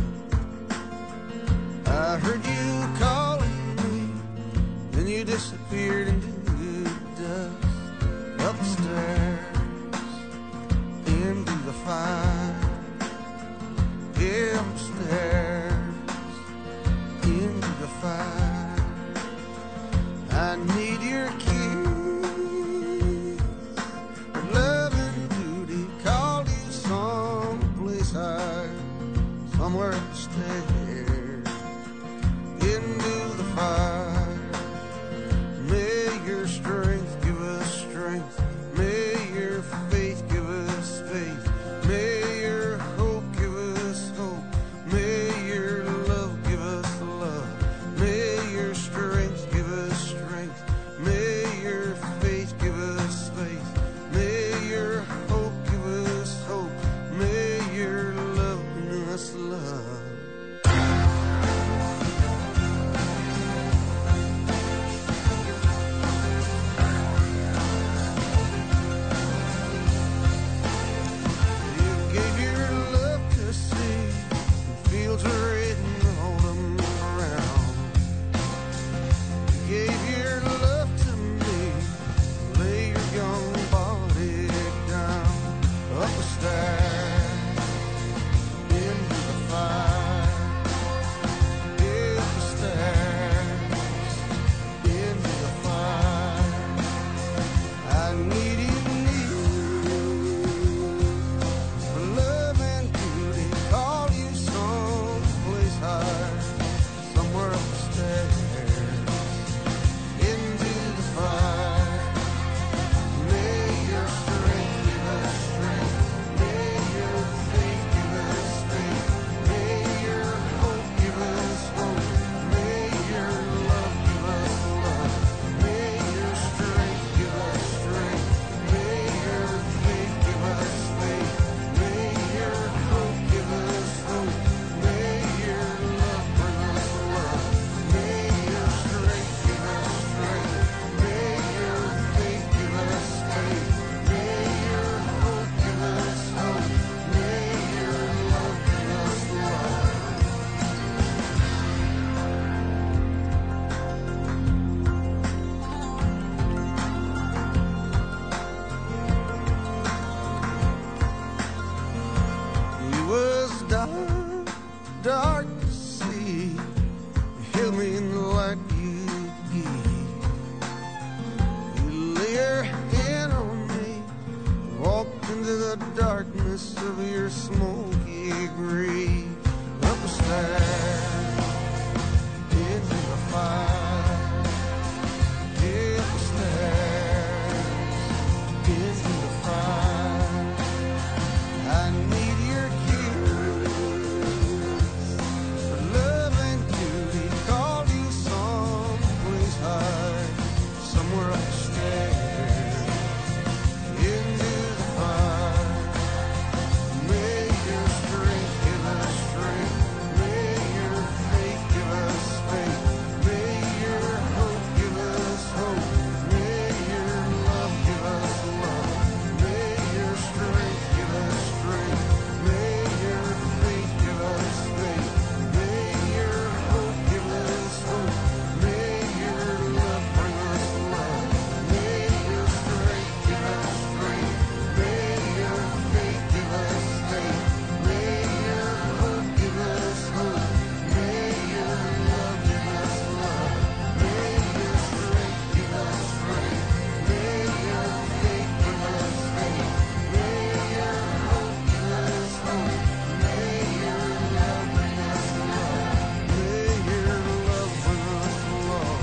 I heard you calling me, then you disappeared into the dust. Up the stairs, into the fire. Yeah, upstairs, into the fire. I need your kiss. Loving duty called you someplace high, somewhere upstairs. into the fire. May your strength give us strength. May your faith give us faith. May your hope give us hope. May your love give us love. May your strength give us strength. May your faith give us faith. May your hope give us hope. May your love bring us love. You gave your love to see, fields are red and autumn brown. You gave your love to me, lay your young body down, up a stair, into the fire, up the stairs, into the fire. I needed you for love and beauty. Call you someplace high, somewhere up the stairs, into the fire. May your strength give us strength. May your faith give us faith. May your hope give us hope. May your love give us love. May your strength give us strength. May your faith give us faith. May your hope give us hope. May your love bring us love. May your strength give us strength. May your faith give us faith. May your hope give us hope. May your love bring us love. It was dark, dark to see. You held me in the light you gave. You lay your hand on me, walked into the darkness of your smoky grave. Up a stair, into the fire. Up the stairs, into the fire. I need your kiss for love and beauty. Call you someplace high, somewhere up the stairs, into the fire. May your strength give us strength. May your faith give us faith. May your hope give us hope. May your love give us love. May your strength give us strength. May your faith give us faith. May your hope give us hope. May your love bring us love. May your strength give us strength. May your faith give us faith. May your hope give us hope. May your love give us love. May your strength give us strength. May your faith give us faith. May your hope give us hope. May your love bring us love. May your love bring us love.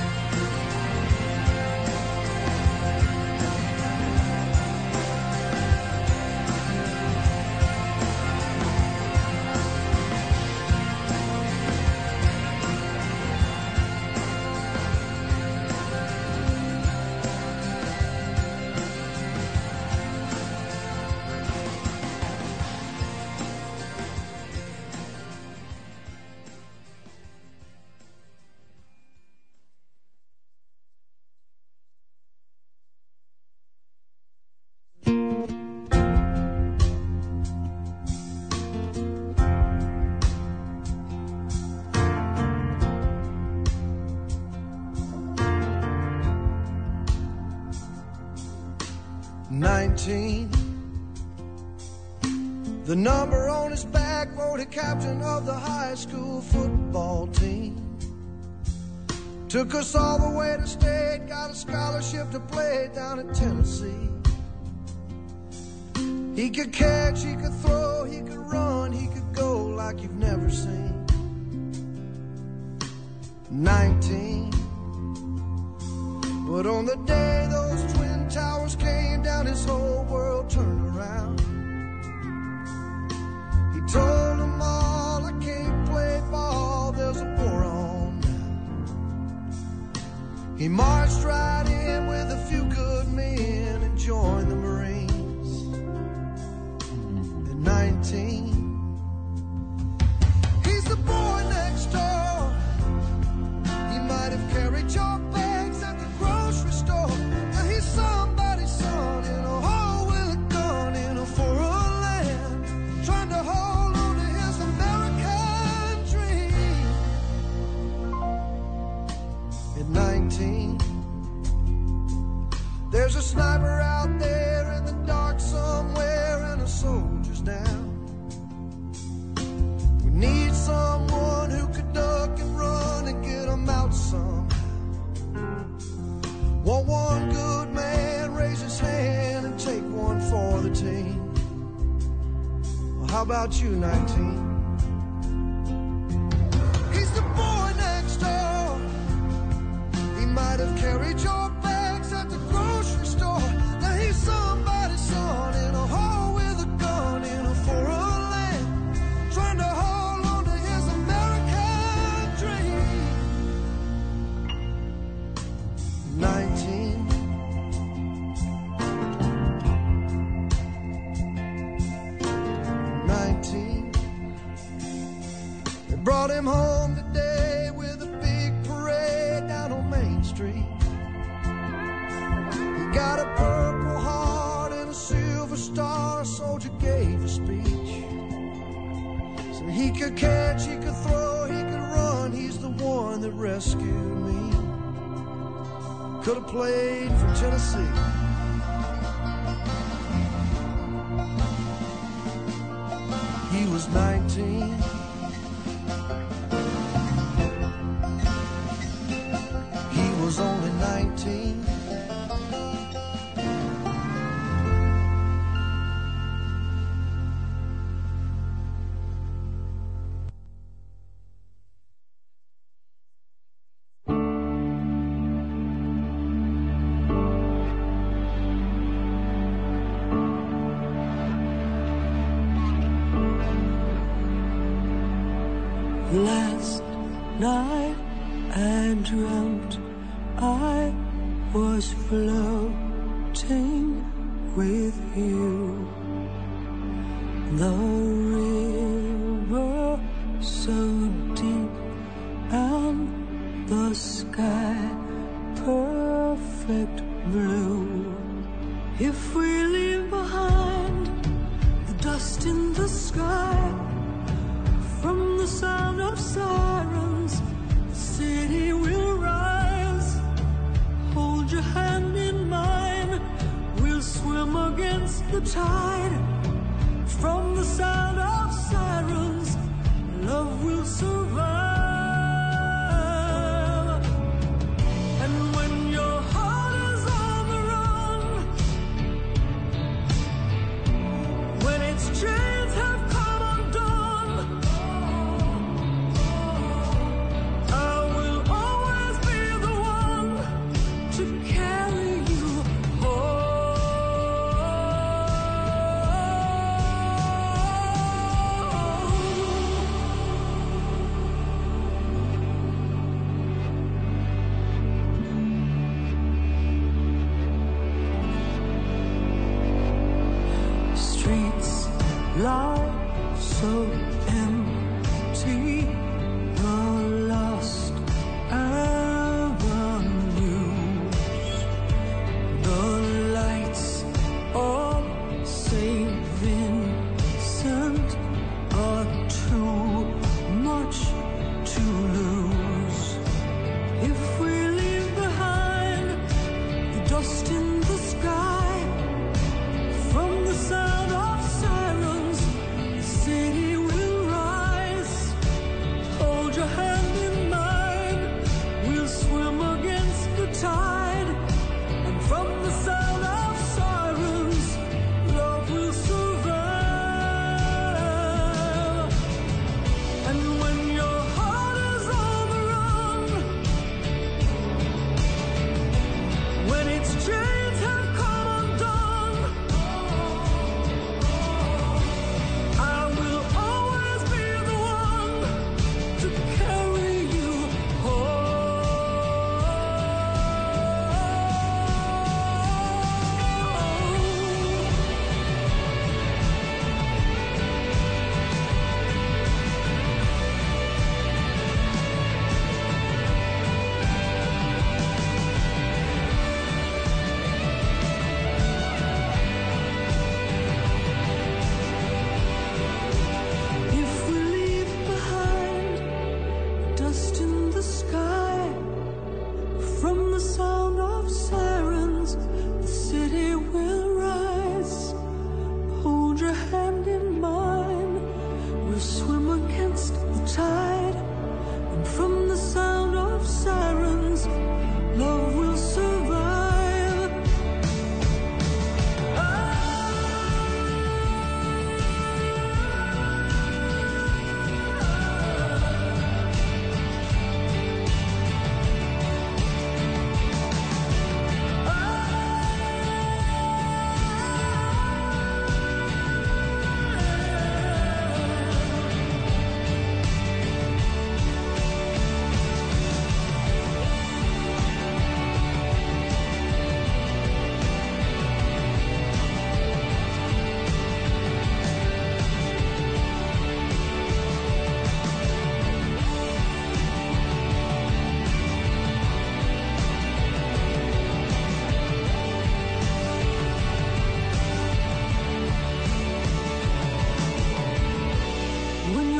The number on his back wrote a captain of the high school football team. Took us all the way to state, got a scholarship to play down in Tennessee. He could catch, he could throw, he could run, he could go like you've never seen. 19. But on the day those twin towers came down, his whole world turned around. He told them all, I can't play ball, there's a war on now. He marched right in with a few good men and joined the Marines. At 19, he's the boy next door. He might have carried your bags at the grocery store. Now he's somebody's son in a hole with a gun in a foreign land, trying to hold on to his American dream. At 19, there's a sniper out there in the dark somewhere and a soldier's down. We need someone who could duck and run and get them out somehow. Won't one good man raise his hand and take one for the team? Well, how about you, 19? He's the boy next door. He might have carried your bags at the grocery store. Now he's somebody's son in a hole with a gun in a foreign land, trying to hold on to his American dream. 19. They brought him home today with a big parade down on Main Street. He got a Purple Heart and a Silver Star. A soldier gave a speech. So he could catch, he could throw, he could run. He's the one that rescued me. Could have played for Tennessee. He was 19. He was only 19. Last night I dreamt I was floating with you. The river so deep and the sky perfect blue. If we leave behind the dust in the sky, from the sound of sirens, the city will rise. Hold your hand in mine, we'll swim against the tide. From the sound of sirens, love will survive. And when your heart is on the run, when its chains have come undone, I will always be the one to carry you home.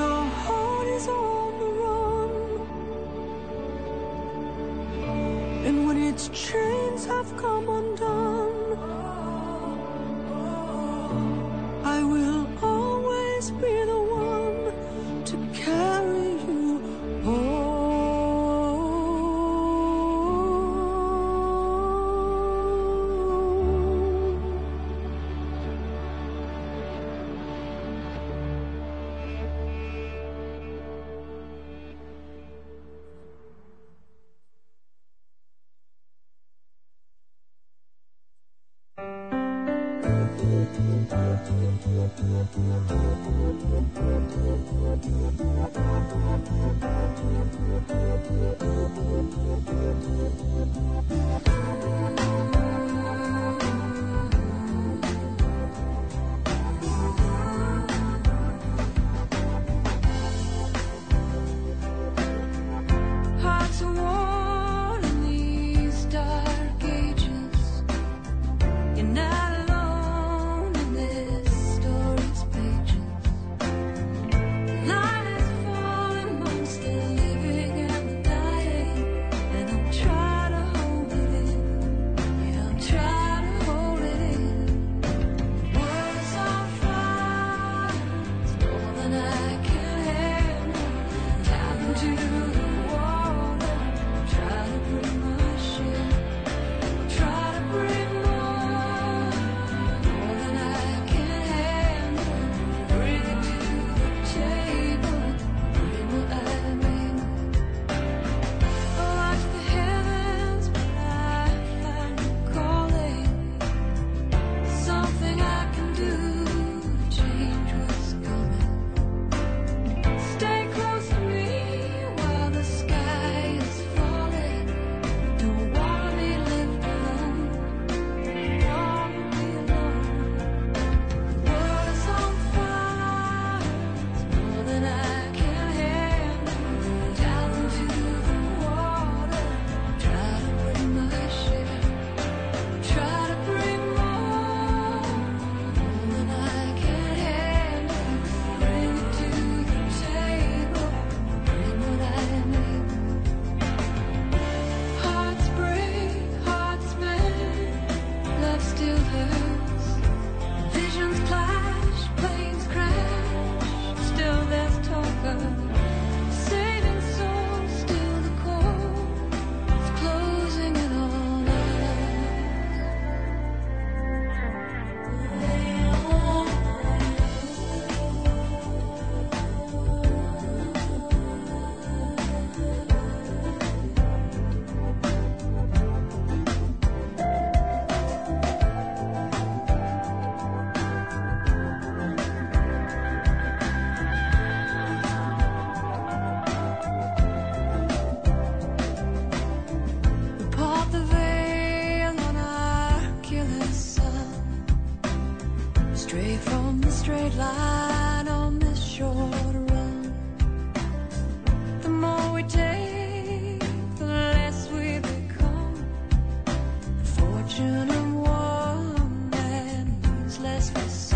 your heart is on the run, and when its chains have come undone, I will always be the one to carry you home. Hearts are worn in these dark ages. You're not alone in this story's pages. Light is falling amongst the living and the dying, and I'll try to hold it in. Yeah, I'll try to hold it in. The world is on fire, it's more than I can handle. Down into the water, try to bring my ship. Try to bring more than I can handle. Bring it to the table, bring what I made. I watch the heavens, but I find you calling. Something I can do to change what's coming. Stay close to me while the sky is falling. Don't wanna be left alone. Don't wanna be alone. The world is on fire. It's more than I can handle. Down into the water. Try to bring my ship. Try to bring more than I can handle. Bring it to the table. Bring what I need. Hearts break, hearts mend. Love still hurts. Visions clash, planes crash. Still there's talk of saving souls. Still the core is closing in on us. We part the veil on our killer sun. Stray from the straight line on this short run. The more we take, the less we become. The fortune of one man means less for some.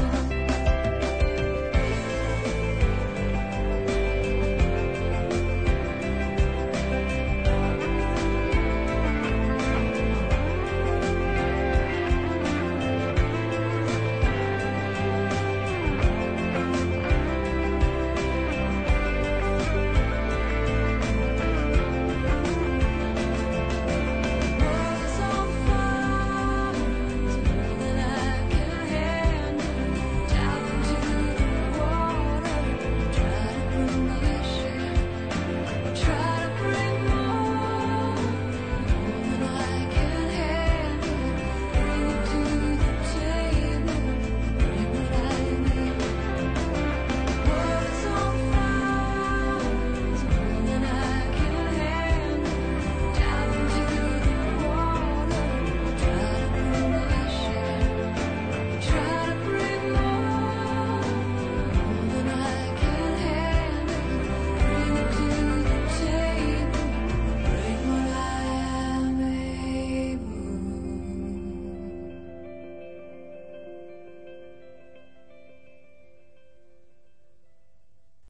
Down into the water, try to bring my ship.